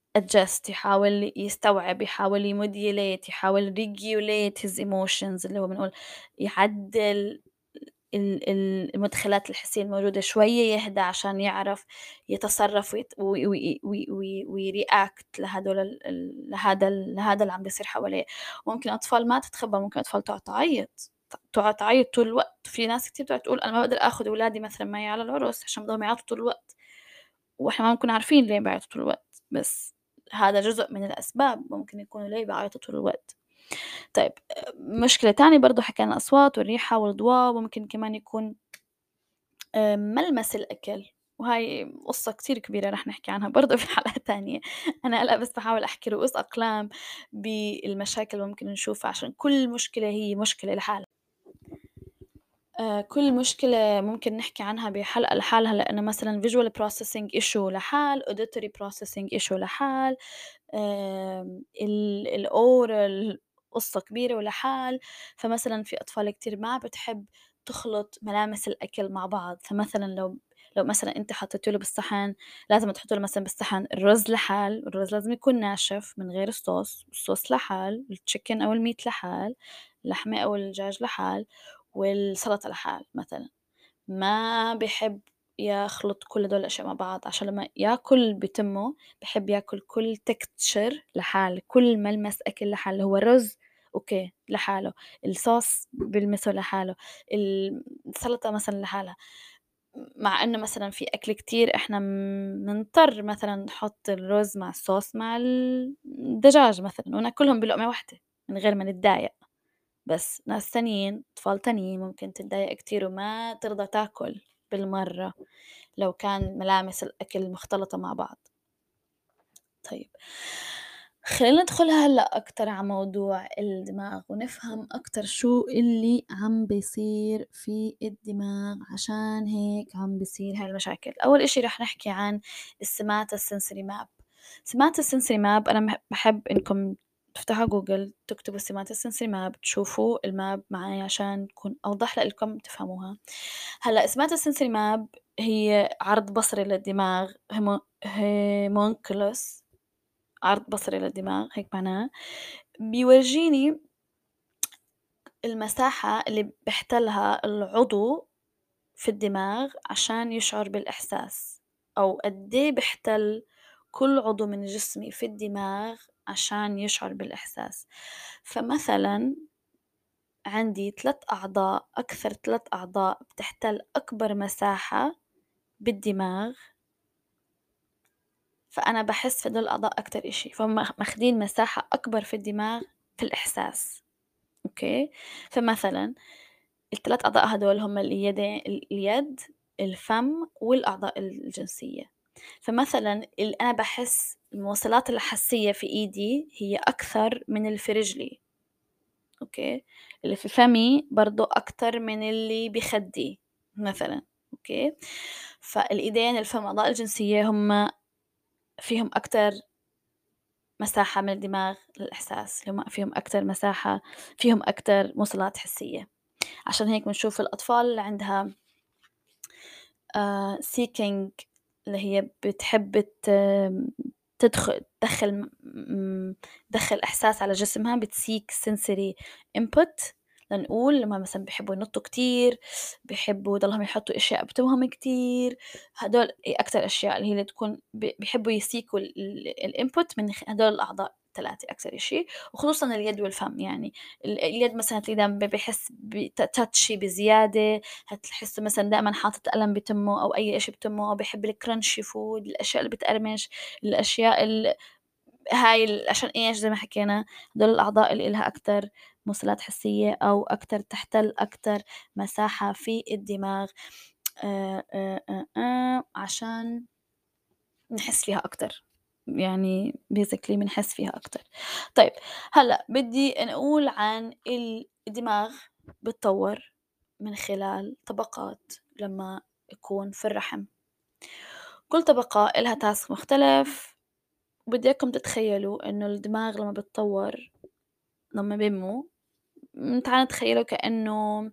adjust، يحاول يستوعب، يحاول يmodulate، يحاول regulate his emotions، اللي هو بنقول يعدّل ال ال المدخلات الحسية الموجودة شوية، يهدى عشان يعرف يتصرّف ويت وي وي وي وي ويreact لهدول ال ال لهذا ال لهذا اللي عم بيصير حواليه. وممكن أطفال ما تتخبّى، ممكن أطفال تقعد تعيّط، ت تقعد تعيّط طول الوقت. في ناس كتير بتقعد تقول أنا ما باقدر آخُد ولادي مثلًا معي على العرس عشان بضلهم يعيطوا طول الوقت، وإحنا ما بنكون عارفين ليه بيعيطوا طول الوقت، بس هذا جزء من الأسباب ممكن يكونوا ليه بيعيطوا طول الوقت. طيب، آآ مشكلة تانية برضه حكينا الأصوات والريحة والضوء، وممكن كمان يكون آآ ملمس الأكل، وهاي قصة كتير كبيرة رح نحكي عنها برضه في حلقة تانية. أنا هلأ بس باحاول أحكي رؤوس أقلام بالمشاكل اللي ممكن نشوفها، عشان كل مشكلة هي مشكلة لحالها. آآ كل مشكلة ممكن نحكي عنها بحلقة لحالها، لإنه مثلًا visual processing issue لحال، auditory processing issue لحال، آمم ال الoral قصة كبيرة ولحال. فمثلًا في أطفال كتير ما بتحب تخلط ملامس الأكل مع بعض، فمثلًا لو لو مثلًا أنتِ حطيتِ له بالصحن، لازم تحطّي له مثلًا بالصحن الرز لحال، الرز لازم يكون ناشف من غير الصوص، الصوص لحال، الchicken أو الmeat لحال، اللحمة أو الدجاج لحال، والسلطة لحال مثلًا. ما بيحب يخلط كل هدول الأشياء مع بعض، عشان لمّا ياكل بتمه بيحب ياكل كل texture لحال، كل ملمس أكل لحال، اللي هو الرز أوكي لحاله، الصوص بيلمسه لحاله، ال السلطة مثلًا لحالها. مع إنه مثلًا في أكل كتير إحنا بنضطر مثلًا نحط الرز مع الصوص مع ال الدجاج مثلًا وناكلهم بلقمة واحدة من غير ما نتضايق. بس ناس تانيين، أطفال تانيين ممكن تتضايق كتير وما ترضى تاكل بالمرّة لو كان ملامس الأكل مختلطة مع بعض. طيب، خلّينا ندخل هلأ أكتر على موضوع الدماغ ونفهم أكتر شو اللي عم بيصير في الدماغ عشان هيك عم بيصير هاي المشاكل. أول إشي رح نحكي عن السماتوسنسوري ماب. السماتوسنسوري ماب أنا مح باحب إنكم تفتحوا جوجل تكتبوا السماتوسنسوري ماب تشوفوا الماب معايا عشان تكون أوضح لإلكم تفهموها. هلأ السماتوسنسوري ماب هي عرض بصري للدماغ هيمو homunculus، عرض بصري للدماغ هيك معناه، بيورجيني المساحة اللي بيحتلها العضو في الدماغ عشان يشعر بالإحساس، أو قد إيه بيحتل كل عضو من جسمي في الدماغ عشان يشعر بالإحساس. فمثلًا عندي ثلاث أعضاء، أكثر ثلاث أعضاء بتحتل أكبر مساحة بالدماغ، فأنا باحس في هدول الأعضاء أكتر إشي، فهُم ماخدين مساحة أكبر في الدماغ في الإحساس. أوكي، فمثلًا الثلاث أعضاء هدول هم اليدي ال اليد، الفم، والأعضاء الجنسية. فمثلًا ال أنا باحس الموصلات الحسية في إيدي هي أكثر من اللي في رجلي، أوكي، اللي في فمي برضه أكتر من اللي بخدي مثلًا، أوكي. فالإيدين، الفم، الأعضاء الجنسية هم فيهم أكتر مساحة من الدماغ للإحساس، هم فيهم أكتر مساحة، فيهم أكتر موصلات حسية. عشان هيك بنشوف الأطفال اللي عندها آآ seeking، اللي هي بتحب ت تدخ تدخّل م م تدخّل إحساس على جسمها بتseek sensory input لنقول، لمّا مثلًا بيحبّوا ينطّوا كتير، بيحبّوا يضلّهم يحطّوا أشياء بتوهْم كتير، هدول أ أكتر أشياء اللي هي اللي تكون ب بيحبّوا يسيكوا ال ال الinput من خ هدول الأعضاء الثلاثة أكتر إشي، وخصوصًا اليد والفم. يعني ال اليد مثلًا هتلاقيه دايمًا ب بيحس بت touchy بزيادة، هتحسّه مثلًا دائمًا حاطط قلم بتمه أو أي إشي بتمه، أو بيحب الcrunchy food، الأشياء اللي بتقرمش، الأشياء ال هاي ال عشان إيش زي ما حكينا هدول الأعضاء اللي إلها أكتر موصلات حسية أو أكتر تحتل أكتر مساحة في الدماغ، آآ، آآ، آآ، آآ، عشان نحس فيها أكتر، يعني basically بنحس فيها أكتر. طيب، هلأ بدي نقول عن ال الدماغ بيتطور من خلال طبقات لمّا يكون في الرحم، كل طبقة إلها task مختلف. وبدي إياكم تتخيلوا إنه الدماغ لمّا بيتطور لمّا بينمو، م تعالوا نتخيله كإنه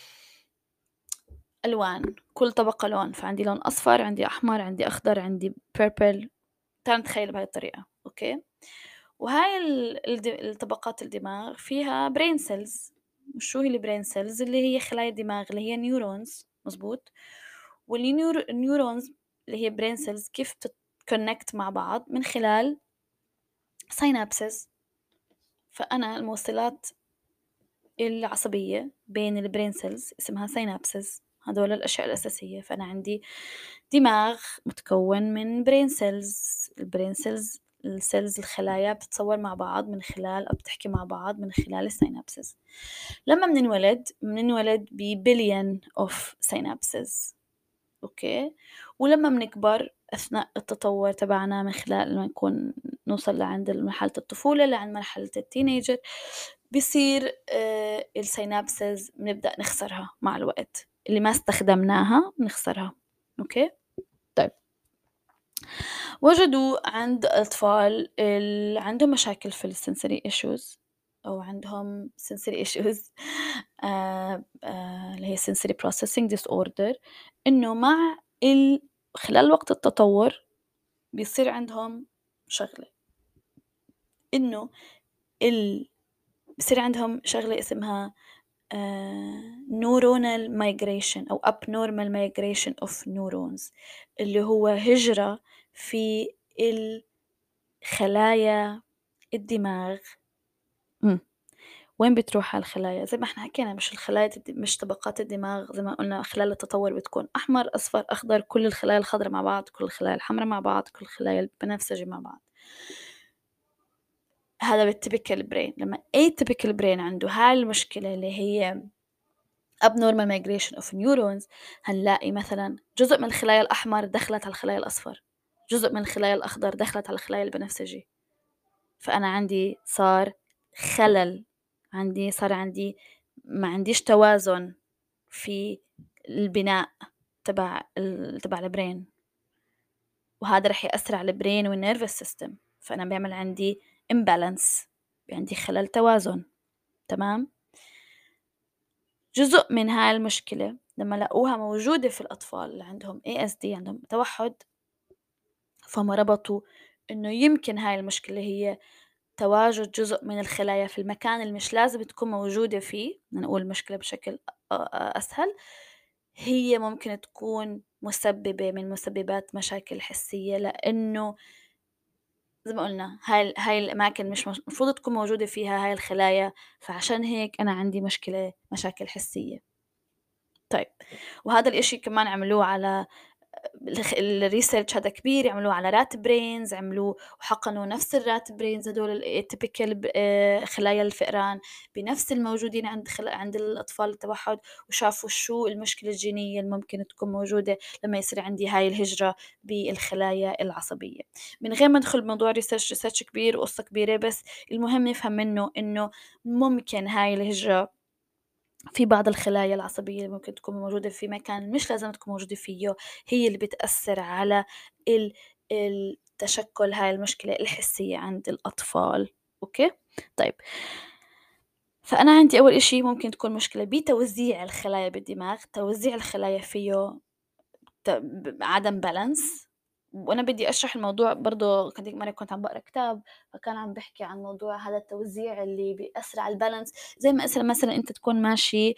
ألوان، كل طبقة لون، فعندي لون أصفر، عندي أحمر، عندي أخضر، عندي purple. تعالوا نتخيله بهاي الطريقة. أوكي؟ وهاي ال الد الطبقات الدماغ فيها brain cells. وشو هي الbrain cells؟ اللي هي خلايا الدماغ اللي هي neurons، مضبوط؟ والنيور الneurons اللي هي brain cells كيف بتتconnect مع بعض؟ من خلال synapses. فأنا الموصلات العصبية بين الbrain cells اسمها synapses، هدول الأشياء الأساسية. فأنا عندي دماغ متكون من brain cells. الbrain cells السيلز الخلايا بتتصور مع بعض من خلال أو بتحكي مع بعض من خلال السينابسز. لما مننولد مننولد ببليون of synapses، أوكي؟ ولما بنكبر أثناء التطور تبعنا من خلال لما نكون نوصل لعند مرحلة الطفولة لعند مرحلة التينيجر بيصير آه السينابسز بنبدأ نخسرها مع الوقت، اللي ما استخدمناها بنخسرها. أوكي؟ طيب، وجدوا عند أطفال اللي عندهم مشاكل في السنسوري issues أو عندهم sensory issues آه آه اللي هي sensory processing disorder، إنه مع ال... خلال وقت التطور بيصير عندهم شغلة، إنه ال... بيصير عندهم شغلة اسمها آه neuronal migration أو abnormal migration of neurons، اللي هو هجرة في الخلايا الدماغ. م. وين بتروح هالخلايا؟ زي ما احنا حكينا، مش الخلايا مش طبقات الدماغ زي ما قلنا خلال التطور بتكون أحمر أصفر أخضر، كل الخلايا الخضراء مع بعض، كل الخلايا الحمراء مع بعض، كل الخلايا البنفسجي مع بعض. هذا بالتبكل برين. لما atypical brain عنده هاي المشكلة اللي هي abnormal migration of neurons، هنلاقي مثلا جزء من الخلايا الأحمر دخلت على الخلايا الأصفر، جزء من الخلايا الأخضر دخلت على الخلايا البنفسجي. فأنا عندي صار خلل، عندي صار عندي ما عنديش توازن في البناء تبع ال... تبع البرين، وهذا رح يأثر على البرين والنيرفس سيستم. فأنا بيعمل عندي imbalance، عندي خلل توازن. تمام؟ جزء من هاي المشكلة لما لقوها موجودة في الأطفال اللي عندهم إيه إس دي، عندهم توحد، فهم ربطوا إنه يمكن هاي المشكلة هي تواجد جزء من الخلايا في المكان اللي مش لازم تكون موجودة فيه. نقول المشكلة بشكل أسهل، هي ممكن تكون مسببة من مسببات مشاكل حسية، لأنه زي ما قلنا هاي هاي الأماكن مش المفروض تكون موجودة فيها هاي الخلايا، فعشان هيك أنا عندي مشكلة مشاكل حسية. طيب، وهذا الإشي كمان عملوه على الريسيرش هذا كبير، يعملوه على رات برينز، عملوه وحقنوا نفس الرات برينز هدول التيبيكال خلايا الفئران بنفس الموجودين عند خل... عند الأطفال التوحد، وشافوا شو المشكلة الجينية اللي ممكن تكون موجودة لما يصير عندي هاي الهجرة بالخلايا العصبية. من غير ما ندخل بموضوع ريسيرش ريسيرش كبير وقصة كبيرة، بس المهم نفهم منه إنه ممكن هاي الهجرة في بعض الخلايا العصبية اللي ممكن تكون موجودة في مكان مش لازم تكون موجودة فيه، هي اللي بتأثر على التشكل هاي المشكلة الحسية عند الأطفال. أوكي؟ طيب، فأنا عندي أول إشي ممكن تكون مشكلة بتوزيع الخلايا بالدماغ. توزيع الخلايا فيه عدم بالانس. وأنا بدي أشرح الموضوع برضو، كنت مرة كنت عم بقرأ كتاب فكان عم بحكي عن موضوع هذا التوزيع اللي بيأثر على البالانس. زي ما مثلا مثلا أنت تكون ماشي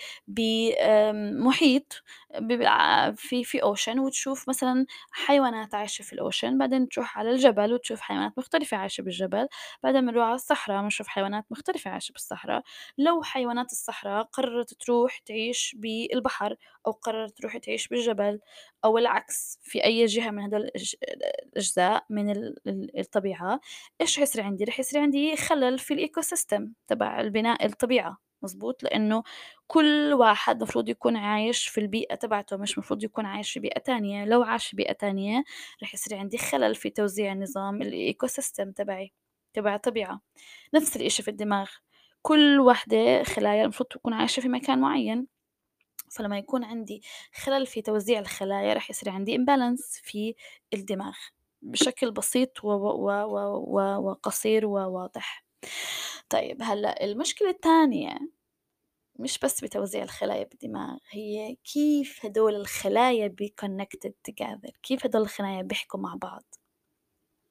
بمحيط في في أوشن، وتشوف مثلا حيوانات عايشة في الأوشن، بعدين تروح على الجبل وتشوف حيوانات مختلفة عايشة بالجبل، بعدين بنروح على الصحراء بنشوف حيوانات مختلفة عايشة بالصحراء. لو حيوانات الصحراء قررت تروح تعيش بالبحر أو قررت تروح تعيش بالجبل أو العكس في أي جهة من هدول الأجزاء من الطبيعة، إيش يصير عندي؟ رح يصير عندي خلل في الإيكو سيستم تبع البناء الطبيعة. مزبوط، لأنه كل واحد مفروض يكون عايش في البيئة تبعته، مش مفروض يكون عايش في بيئة تانية. لو عاش في بيئة تانية رح يصير عندي خلل في توزيع نظام الإيكو سيستم تبعي تبع الطبيعة. نفس الإشي في الدماغ، كل واحدة خلايا المفروض تكون عايشة في مكان معين، فلما يكون عندي خلل في توزيع الخلايا رح يصير عندي imbalance في الدماغ بشكل بسيط و و و و وقصير وواضح. طيب، هلأ المشكلة الثانية مش بس بتوزيع الخلايا بالدماغ، هي كيف هدول الخلايا بي connected together، كيف هدول الخلايا بيحكوا مع بعض.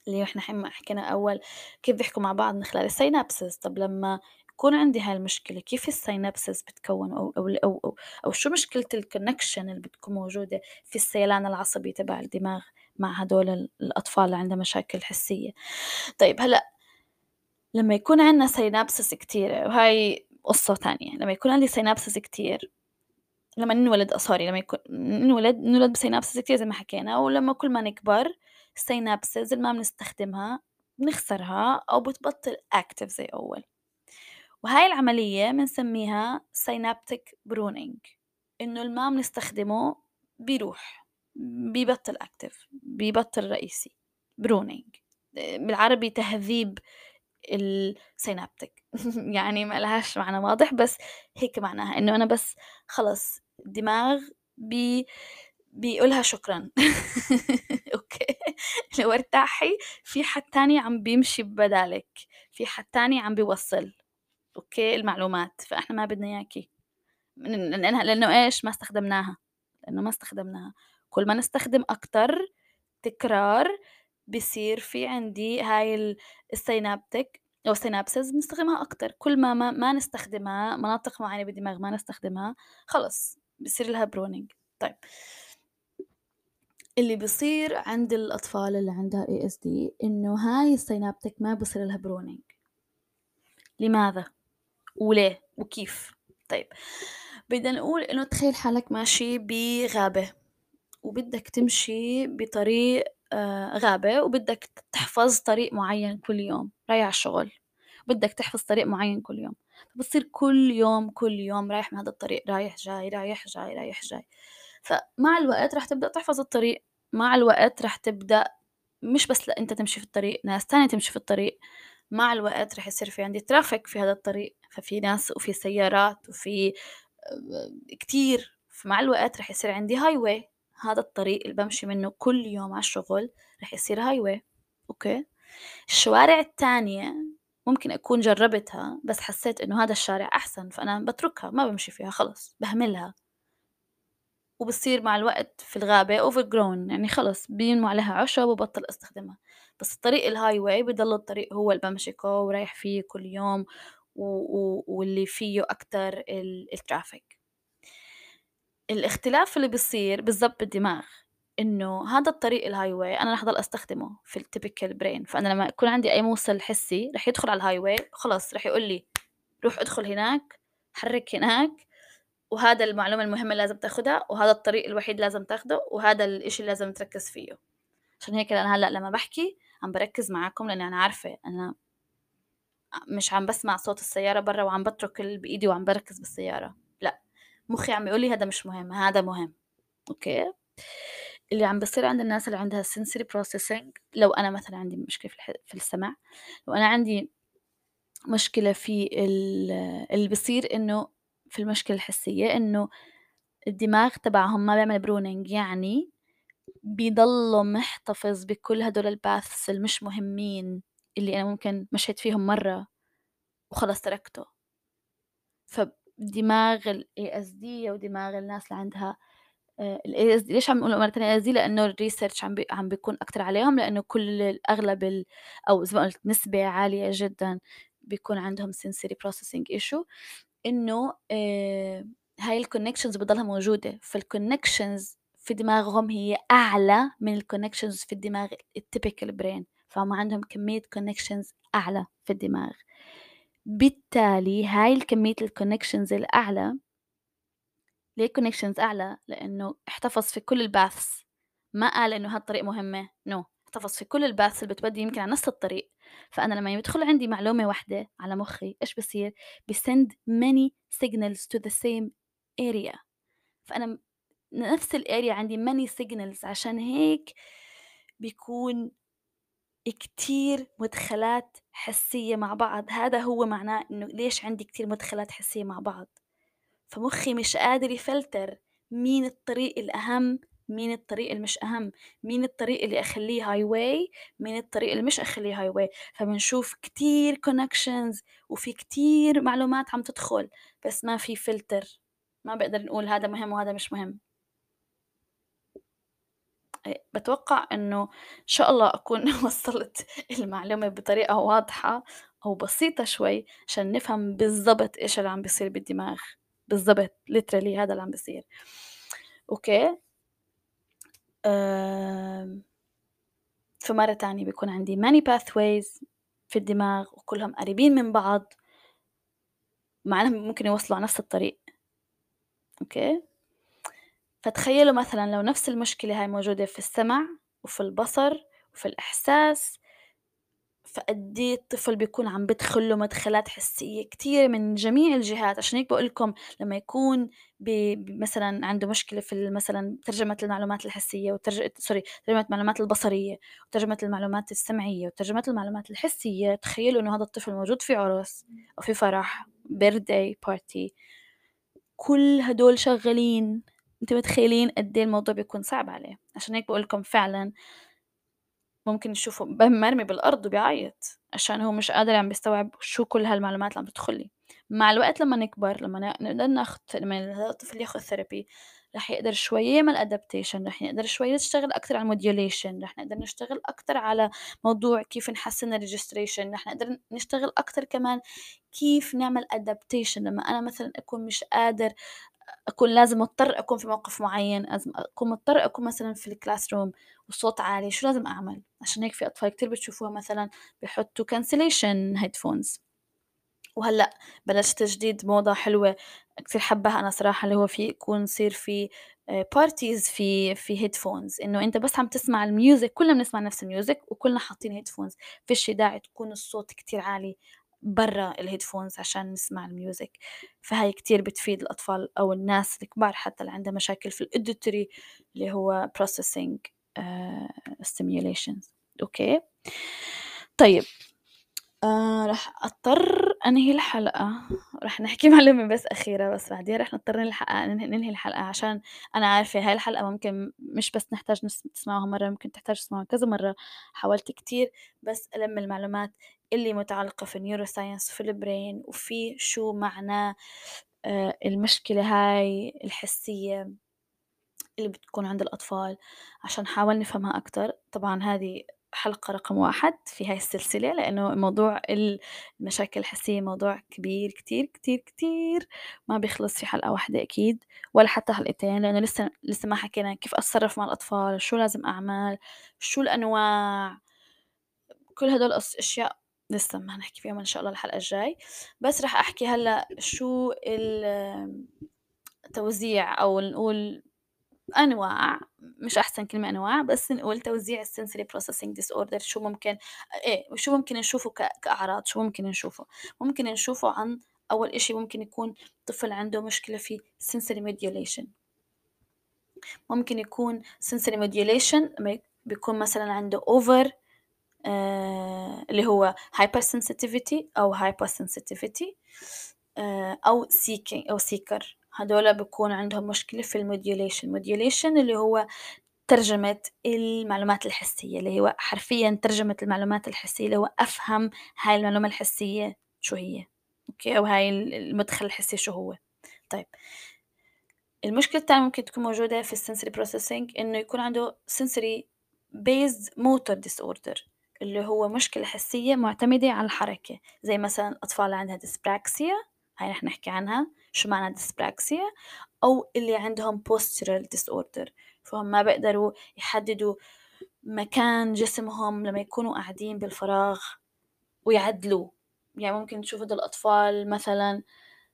اللي إحنا حما حكينا أول كيف بيحكوا مع بعض من خلال السينابسز. طب لمّا يكون عندي هاي المشكلة كيف السينابسز بتتكون أو أو ال أو أو أو شو مشكلة الconnection اللي بتكون موجودة في السيلان العصبي تبع الدماغ مع هدول ال الأطفال اللي عندها مشاكل حسية؟ طيب هلأ لمّا يكون عندنا synapses كتيرة وهاي قصة تانية، لمّا يكون عندي synapses كتير لمّا ننولد آه sorry لمّا يكون ننولد ننولد بsynapses كتير زي ما حكينا، ولمّا كل ما نكبر الsynapses اللي ما بنستخدمها بنخسرها أو بتبطل active زي أول، وهاي العملية بنسميها synaptic pruning إنه اللي ما بنستخدمه بيروح، بيبطل active بيبطل رئيسي pruning آآ بالعربي تهذيب السينابتك يعني ما لهاش معنى واضح بس هيك معناها إنه أنا بس خلص الدماغ بي بيقولها شكرًا أوكي لو ارتاحي في حد تاني عم بيمشي بدالِك، في حد تاني عم بيوصّل أوكي المعلومات، فإحنا ما بدنا إياكِ ن لإنها لإنه إيش ما استخدمناها، لإنه ما استخدمناها، كل ما نستخدم أكتر تكرار بيصير في عندي هاي ال الsynaptic أو synapses بنستخدمها أكتر، كل ما ما ما نستخدمها مناطق معينة بالدماغ ما نستخدمها خلص بيصير لها pruning. طيب اللي بيصير عند الأطفال اللي عندها إيه إس دي إنه هاي الsynaptic ما بيصير لها pruning. لماذا؟ وليه؟ وكيف؟ طيب بدنا نقول إنه تخيل حالك ماشي بغابة وبدك تمشي بطريق آآ غابة وبدك تحفظ طريق معيّن كل يوم، رايح على الشغل، بدك تحفظ طريق معيّن كل يوم، فبتصير كل يوم، كل يوم رايح من هذا الطريق رايح جاي، رايح جاي، رايح جاي، فمع الوقت رح تبدأ تحفظ الطريق، مع الوقت رح تبدأ مش بس ل أنت تمشي في الطريق، ناس تانية تمشي في الطريق، مع الوقت رح يصير في عندي traffic في هذا الطريق، ففي ناس وفي سيارات وفي آآ كتير، فمع الوقت رح يصير عندي highway هذا الطريق اللي بامشي منه كل يوم على الشغل رح يصير highway أوكي، الشوارع التانية ممكن أكون جرّبتها بس حسّيت إنه هذا الشارع أحسن فأنا باتركها ما بامشي فيها خلص باهملها، وبتصير مع الوقت في الغابة overgrown يعني خلص بينمو عليها عُشب وبطّل أستخدمها، بس الطريق الhighway بضل الطريق هو اللي بامشيكه ورايح فيه كل يوم و و واللي فيه أكتر ال الtraffic. الاختلاف اللي بيصير بالضبط بالدماغ، إنه هذا الطريق الhighway أنا رح أضل أستخدمه في الtypical brain، فأنا لمّا يكون عندي أي موصل حسي رح يدخل على الhighway خلاص رح يقول لي روح ادخل هناك، حرِّك هناك، وهذا المعلومة المهمة اللي لازم تاخدها، وهذا الطريق الوحيد لازم تاخده، وهذا الإشي اللي لازم تركّز فيه. عشان هيك أنا هلأ لمّا باحكي عم باركّز معاكم لإني أنا عارفة أنا مش عم باسمع صوت السيارة برّا وعم باترك اللي بإيدي وعم باركّز بالسيارة، لأ، مُخّي عم يقول لي هذا مش مهم، هذا مهم، أوكي؟ اللي عم بيصير عند الناس اللي عندها sensory processing لو أنا مثلًا عندي مشكلة في الح في السمع، لو أنا عندي مشكلة في ال اللي بيصير إنه في المشكلة الحسية إنه الدماغ تبعهم ما بيعمل pruning يعني بيضلّه محتفظ بكل هدول الpaths المش مهمين اللي أنا ممكن مشيت فيهم مرّة وخلص تركته. فدماغ الإيه إس دي أو دماغ الناس اللي عندها آآ الإيه إس دي ليش عم نقول مرة تانية إيه إس دي لإنه الresearch عم بي عم بيكون أكتر عليهم، لإنه كل ال أغلب ال أو زي ما قُلت نسبة عالية جدًا بيكون عندهم sensory processing issue إنه آآ هاي الconnections بتضلها موجودة، فالconnections في دماغهم هي أعلى من الconnections في الدماغ الtypical brain، فهُم عندهم كمية connections أعلى في الدماغ. بالتالي هاي الكمية الconnections الأعلى ليه connections أعلى؟ لإنه احتفظ في كل الpaths ما قال إنه هالطريق مهمة no احتفظ في كل الpaths اللي بتودي يمكن على نفس الطريق، فأنا لمّا يدخل عندي معلومة واحدة على مخي إيش بيصير؟ بيsend many signals to the same area فأنا م نفس الarea عندي many signals عشان هيك بيكون كتير مدخلات حسية مع بعض، هذا هو معناه إنه ليش عندي كتير مدخلات حسية مع بعض. فمُخّي مش قادر يفلتر مين الطريق الأهم، مين الطريق المش أهم، مين الطريق اللي أخلّيه highway، مين الطريق اللي مش أخلّيه highway، فبنشوف كتير connections وفي كتير معلومات عم تدخل، بس ما في فلتر، ما بنقدر نقول هذا مهم وهذا مش مهم. آآ باتوقع إنه إن شاء الله أكون وصّلت المعلومة بطريقة واضحة أو بسيطة شوي عشان نفهم بالضبط إيش اللي عم بيصير بالدماغ، بالضبط literally هذا اللي عم بيصير. أوكي، آمم، فمرّة تانية بيكون عندي many pathways في الدماغ وكلّهم قريبين من بعض، مع إنهم ممكن يوصلوا على نفس الطريق. أوكي، فتخيّلوا مثلًا لو نفس المشكلة هاي موجودة في السمع وفي البصر وفي الإحساس، فقديه الطفل بيكون عم بيدخل له مدخلات حسية كتير من جميع الجهات، عشان هيك باقول لكم لمّا يكون ب ب مثلًا عنده مشكلة في ال مثلًا ترجمة المعلومات الحسية وترج سوري ترجمة المعلومات البصرية، وترجمة المعلومات السمعية، وترجمة المعلومات الحسية، تخيلوا إنه هذا الطفل موجود في عرس أو في فرح birthday party كل هدول شغالين، أنتم متخيلين قد إيه الموضوع بيكون صعب عليه، عشان هيك باقول لكم فعلًا ممكن نشوفه ب مرمي بالأرض وبيعيط، عشان هو مش قادر عم بيستوعب شو كل هالمعلومات اللي عم تدخل لي. مع الوقت لمّا نكبر، لمّا ن نقدر ناخد لمّا هذا الطفل ياخد therapy رح يقدر شوي يعمل adaptation، رح نقدر شوي نشتغل أكتر على الmodulation، رح نقدر نشتغل أكتر على موضوع كيف نحسّن الregistration، رح نقدر نشتغل أكتر كمان كيف نعمل adaptation لمّا أنا مثلًا أكون مش قادر أكون لازم مضطر أكون في موقف معيّن، لازم أكون مضطر أكون مثلًا في الclass room والصوت عالي، شو لازم أعمل؟ عشان هيك في أطفال كتير بتشوفوها مثلًا بيحطّوا cancellation headphones. وهلأ بلشت جديد موضة حلوة كتير حابّاها أنا صراحة، اللي هو في يكون يصير في آآ parties في في headphones، إنه أنت بس عم تسمع الmusic كلنا بنسمع نفس الmusic وكلنا حاطين headphones، فيش داعي تكون الصوت كتير عالي برّا الheadphones عشان نسمع الmusic. فهاي كتير بتفيد الأطفال أو الناس الكبار حتى اللي عندها مشاكل في الauditory اللي هو processing آآ stimulations. أوكي، طيب آآ رح أضطر أنهي الحلقة، رح نحكي معلومة بس أخيرة بس بعديها رح نضطر ننهي الحلقة ننهي ننهي الحلقة عشان أنا عارفة هاي الحلقة ممكن مش بس نحتاج نس تسمعوها مرّة، ممكن تحتاج تسمعوها كذا مرّة، حاولت كتير بس ألم المعلومات اللي متعلقة في الneuroscience وفي الbrain وفي شو معناه آآ المشكلة هاي الحسية اللي بتكون عند الأطفال عشان نحاول نفهمها أكتر. طبعًا هذه حلقة رقم واحد في هاي السلسلة، لإنه موضوع المشاكل الحسية موضوع كبير كتير، كتير، كتير ما بيخلص في حلقة واحدة أكيد ولا حتى حلقتين، لإنه لسه لسه ما حكينا كيف أتصرف مع الأطفال، شو لازم أعمل، شو الأنواع، كل هدول أص أشياء لسه ما هنحكي فيهم إن شاء الله الحلقة الجاي. بس راح أحكي هلأ شو ال توزيع أو نقول أنواع، مش أحسن كلمة أنواع، بس نقول توزيع الsensory processing disorder شو ممكن إيه، وشو ممكن نشوفه ك كأعراض، شو ممكن نشوفه؟ ممكن نشوفه عن أول إشي ممكن يكون طفل عنده مشكلة في sensory modulation، ممكن يكون sensory modulation لمّا ي بيكون مثلًا عنده over آآ اللي هو hypersensitivity أو hypersensitivity آآ أو seeking أو seeker، هاذولا بيكون عندهم مشكلة في الmodulation. modulation اللي هو ترجمة المعلومات الحسية، اللي هو حرفيًا ترجمة المعلومات الحسية، اللي هو أفهم هاي المعلومة الحسية شو هي، أوكي، أو هاي ال المدخل الحسي شو هو. طيب المشكلة التانية ممكن تكون موجودة في الsensory processing إنه يكون عنده sensory based motor disorder اللي هو مشكلة حسية معتمدة على الحركة، زي مثلًا الأطفال اللي عندها dyspraxia هاي رح نحكي عنها، شو معنى dyspraxia، أو اللي عندهم postural disorder فهم ما بيقدروا يحددوا مكان جسمهم لمّا يكونوا قاعدين بالفراغ ويعدلوه، يعني ممكن تشوفوا هادول الأطفال مثلًا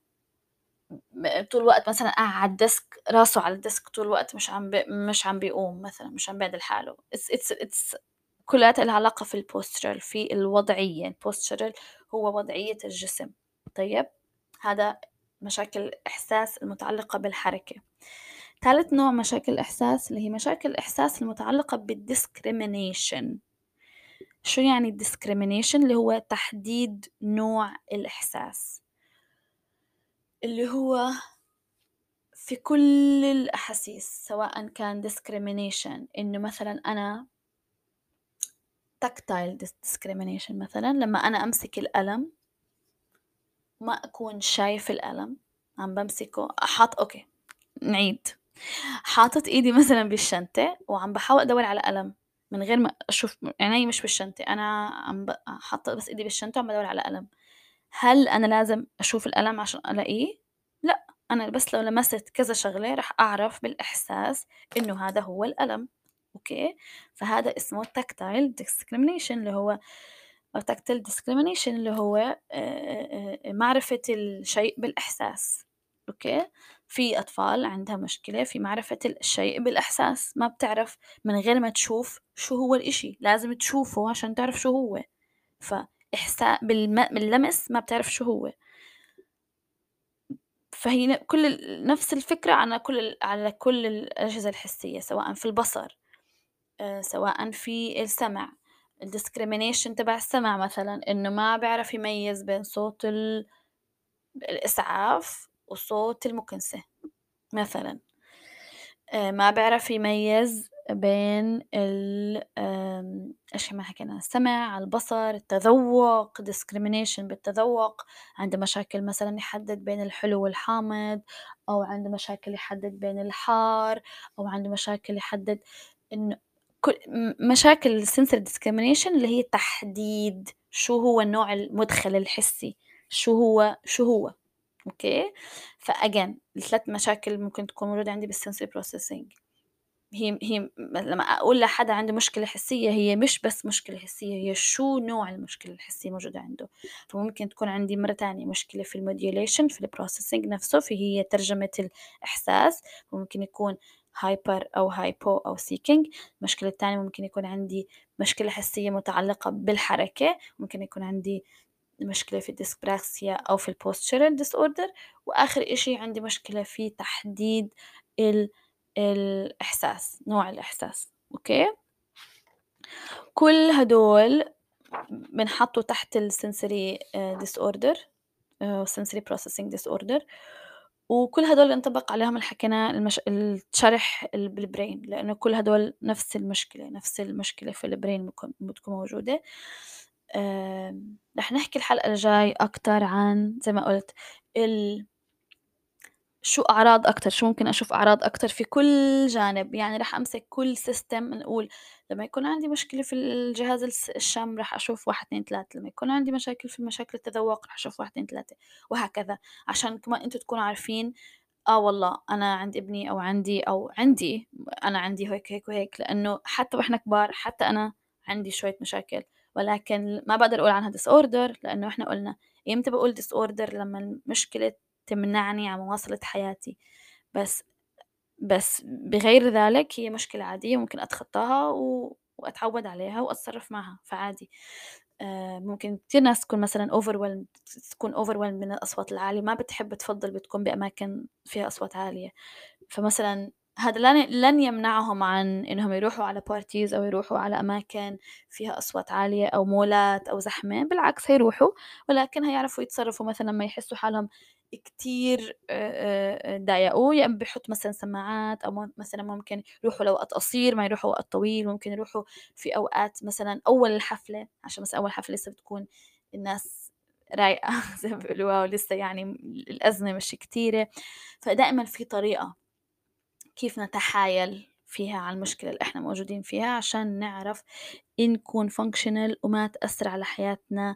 م طول الوقت مثلًا قاعد على الديسك راسه على الديسك طول الوقت مش عم ب مش عم بيقوم مثلًا، مش عم بيعدل حاله. it's it's it's كلّياتها إلها علاقة في الpostural في الوضعية، الpostural هو وضعية الجسم. طيب، هذا مشاكل الإحساس المتعلقة بالحركة. تالت نوع مشاكل الإحساس اللي هي مشاكل الإحساس المتعلقة بالdiscrimination. شو يعني الdiscrimination؟ اللي هو تحديد نوع الإحساس، اللي هو في كل الأحاسيس سواء كان discrimination إنه مثلًا أنا tactile dis discrimination مثلًا لمّا أنا أمسك القلم ما أكون شايف القلم، عم بامسكه حاط أوكي نعيد. حاطط إيدي مثلًا بالشنطة وعم باحاول أدوّر على قلم من غير ما أشوف عينيّ مش بالشنطة، أنا عم ب حاطة بس إيدي بالشنطة وعم بادوّر على قلم، هل أنا لازم أشوف القلم عشان ألاقيه؟ لأ، أنا بس لو لمست كذا شغلة رح أعرف بالإحساس إنه هذا هو القلم، أوكي؟ فهذا اسمه tactile discrimination اللي هو أو tactile discrimination اللي هو آآ آآ آآ معرفة الشيء بالإحساس، أوكي؟ في أطفال عندها مشكلة في معرفة الشيء بالإحساس، ما بتعرف من غير ما تشوف شو هو الإشي، لازم تشوفه عشان تعرف شو هو، فإحسا بالم باللمس ما بتعرف شو هو. فهي ن كل ال نفس الفكرة على كل ال على كل الأجهزة الحسية، سواء في البصر، آآ سواء في السمع، الdiscrimination تبع السمع مثلًا، إنه ما بيعرف يميّز بين صوت ال الإسعاف وصوت المكنسة مثلًا، آآ ما بيعرف يميّز بين ال آمم إيش كمان حكينا، السمع، البصر، التذوق discrimination بالتذوق، عنده مشاكل مثلًا يحدد بين الحلو والحامض، أو عنده مشاكل يحدد بين الحار، أو عنده مشاكل يحدد إنه كل م مشاكل الsensory discrimination اللي هي تحديد شو هو النوع المُدخَل الحسي، شو هو شو هو، أوكي؟ فagain الثلاث مشاكل ممكن تكون موجودة عندي بالsensory processing. هي هي م لمّا أقول لحدا عنده مشكلة حسية هي مش بس مشكلة حسية، هي شو نوع المشكلة الحسية الموجودة عنده، فممكن تكون عندي مرة تانية مشكلة في الmodulation في الprocessing نفسه، فهي ترجمة الإحساس، وممكن يكون hyper أو hypo أو seeking. المشكلة التانية ممكن يكون عندي مشكلة حسية متعلقة بالحركة، ممكن يكون عندي مشكلة في الdyspraxia أو في الpostural disorder، وآخر إشي عندي مشكلة في تحديد ال الإحساس، نوع الإحساس، أوكي؟ كل هدول بنحطّوا تحت الsensory آآ disorder آآ sensory processing disorder، وكل هدول ينطبق عليهم اللي حكيناه المش الشرح ال بالbrain لإنه كل هدول نفس المشكلة، نفس المشكلة في الbrain بتكون بتكون موجودة. آمم، رح نحكي الحلقة الجاي أكتر عن زي ما قُلت ال شو أعراض أكتر، شو ممكن أشوف أعراض أكتر في كل جانب، يعني رح أمسك كل system نقول لمّا يكون عندي مشكلة في الجهاز الس الشم رح أشوف واحد، اتنين، تلاتة، لمّا يكون عندي مشاكل في مشاكل التذوق رح أشوف واحد، اتنين، تلاتة وهكذا، عشان كمان أنتم تكونوا عارفين آه والله أنا عند ابني أو عندي أو عندي أنا عندي هيك، هيك وهيك، لإنه حتى وإحنا كبار حتى أنا عندي شوية مشاكل، ولكن ما باقدر أقول عنها disorder لإنه إحنا قُلنا إمتى باقول disorder لمّا المشكلة تمنعني عن مواصلة حياتي، بس بس بغير ذلك هي مشكلة عادية ممكن أتخطاها و وأتعوّد عليها وأتصرّف معها، فعادي. آآ ممكن كتير ناس تكون مثلًا overwhelmed تكون overwhelmed من الأصوات العالية، ما بتحب تفضّل بتكون بأماكن فيها أصوات عالية. فمثلًا هذا لن لن يمنعهم عن إنهم يروحوا على parties أو يروحوا على أماكن فيها أصوات عالية أو مولات أو زحمة، بالعكس هيروحوا، ولكن هيعرفوا يتصرفوا مثلًا لمّا يحسوا حالهم كتير آآ آآ اتضايقوا، يا إما بيحطوا مثلًا سماعات أو م مثلًا ممكن يروحوا لوقت قصير، ما يروحوا وقت طويل، ممكن يروحوا في أوقات مثلًا أول الحفلة، عشان مثلًا أول حفلة لسه بتكون الناس رايقة زي ما بيقولوها ولسه يعني الأزمة مش كتيرة، فدائمًا في طريقة كيف نتحايل فيها على المشكلة اللي إحنا موجودين فيها عشان نعرف نكون functional وما تأثّر على حياتنا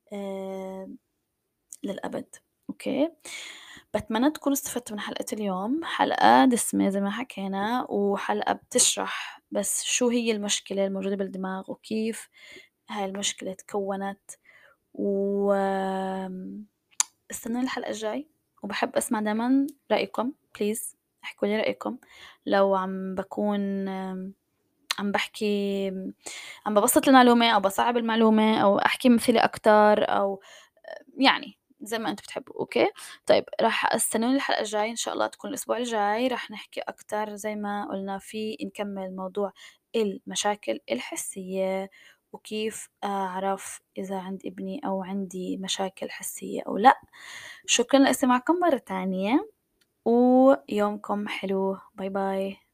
آآ للأبد، أوكي؟ باتمنى تكونوا استفدتوا من حلقة اليوم، حلقة دسمة زي ما حكينا، وحلقة بتشرح بس شو هي المشكلة الموجودة بالدماغ وكيف هاي المشكلة تكوّنت، و آمم استنوني الحلقة الجاي، وباحب أسمع دايمًا رأيكم please احكوا لي رأيكم، لو عم باكون عم باحكي عم بابسّط المعلومة أو باصعّب المعلومة أو أحكي أمثلة أكتر أو يعني زي ما أنتم بتحبوا، أوكي؟ طيب راح استنوني الحلقة الجاي إن شاء الله تكون الأسبوع الجاي، راح نحكي أكتر زي ما قُلنا في نكمّل موضوع المشاكل الحسية، وكيف أعرف إذا عند ابني أو عندي مشاكل حسية أو لأ. شكرًا لاستماعكم مرة تانية، ويومكم حلو، باي باي.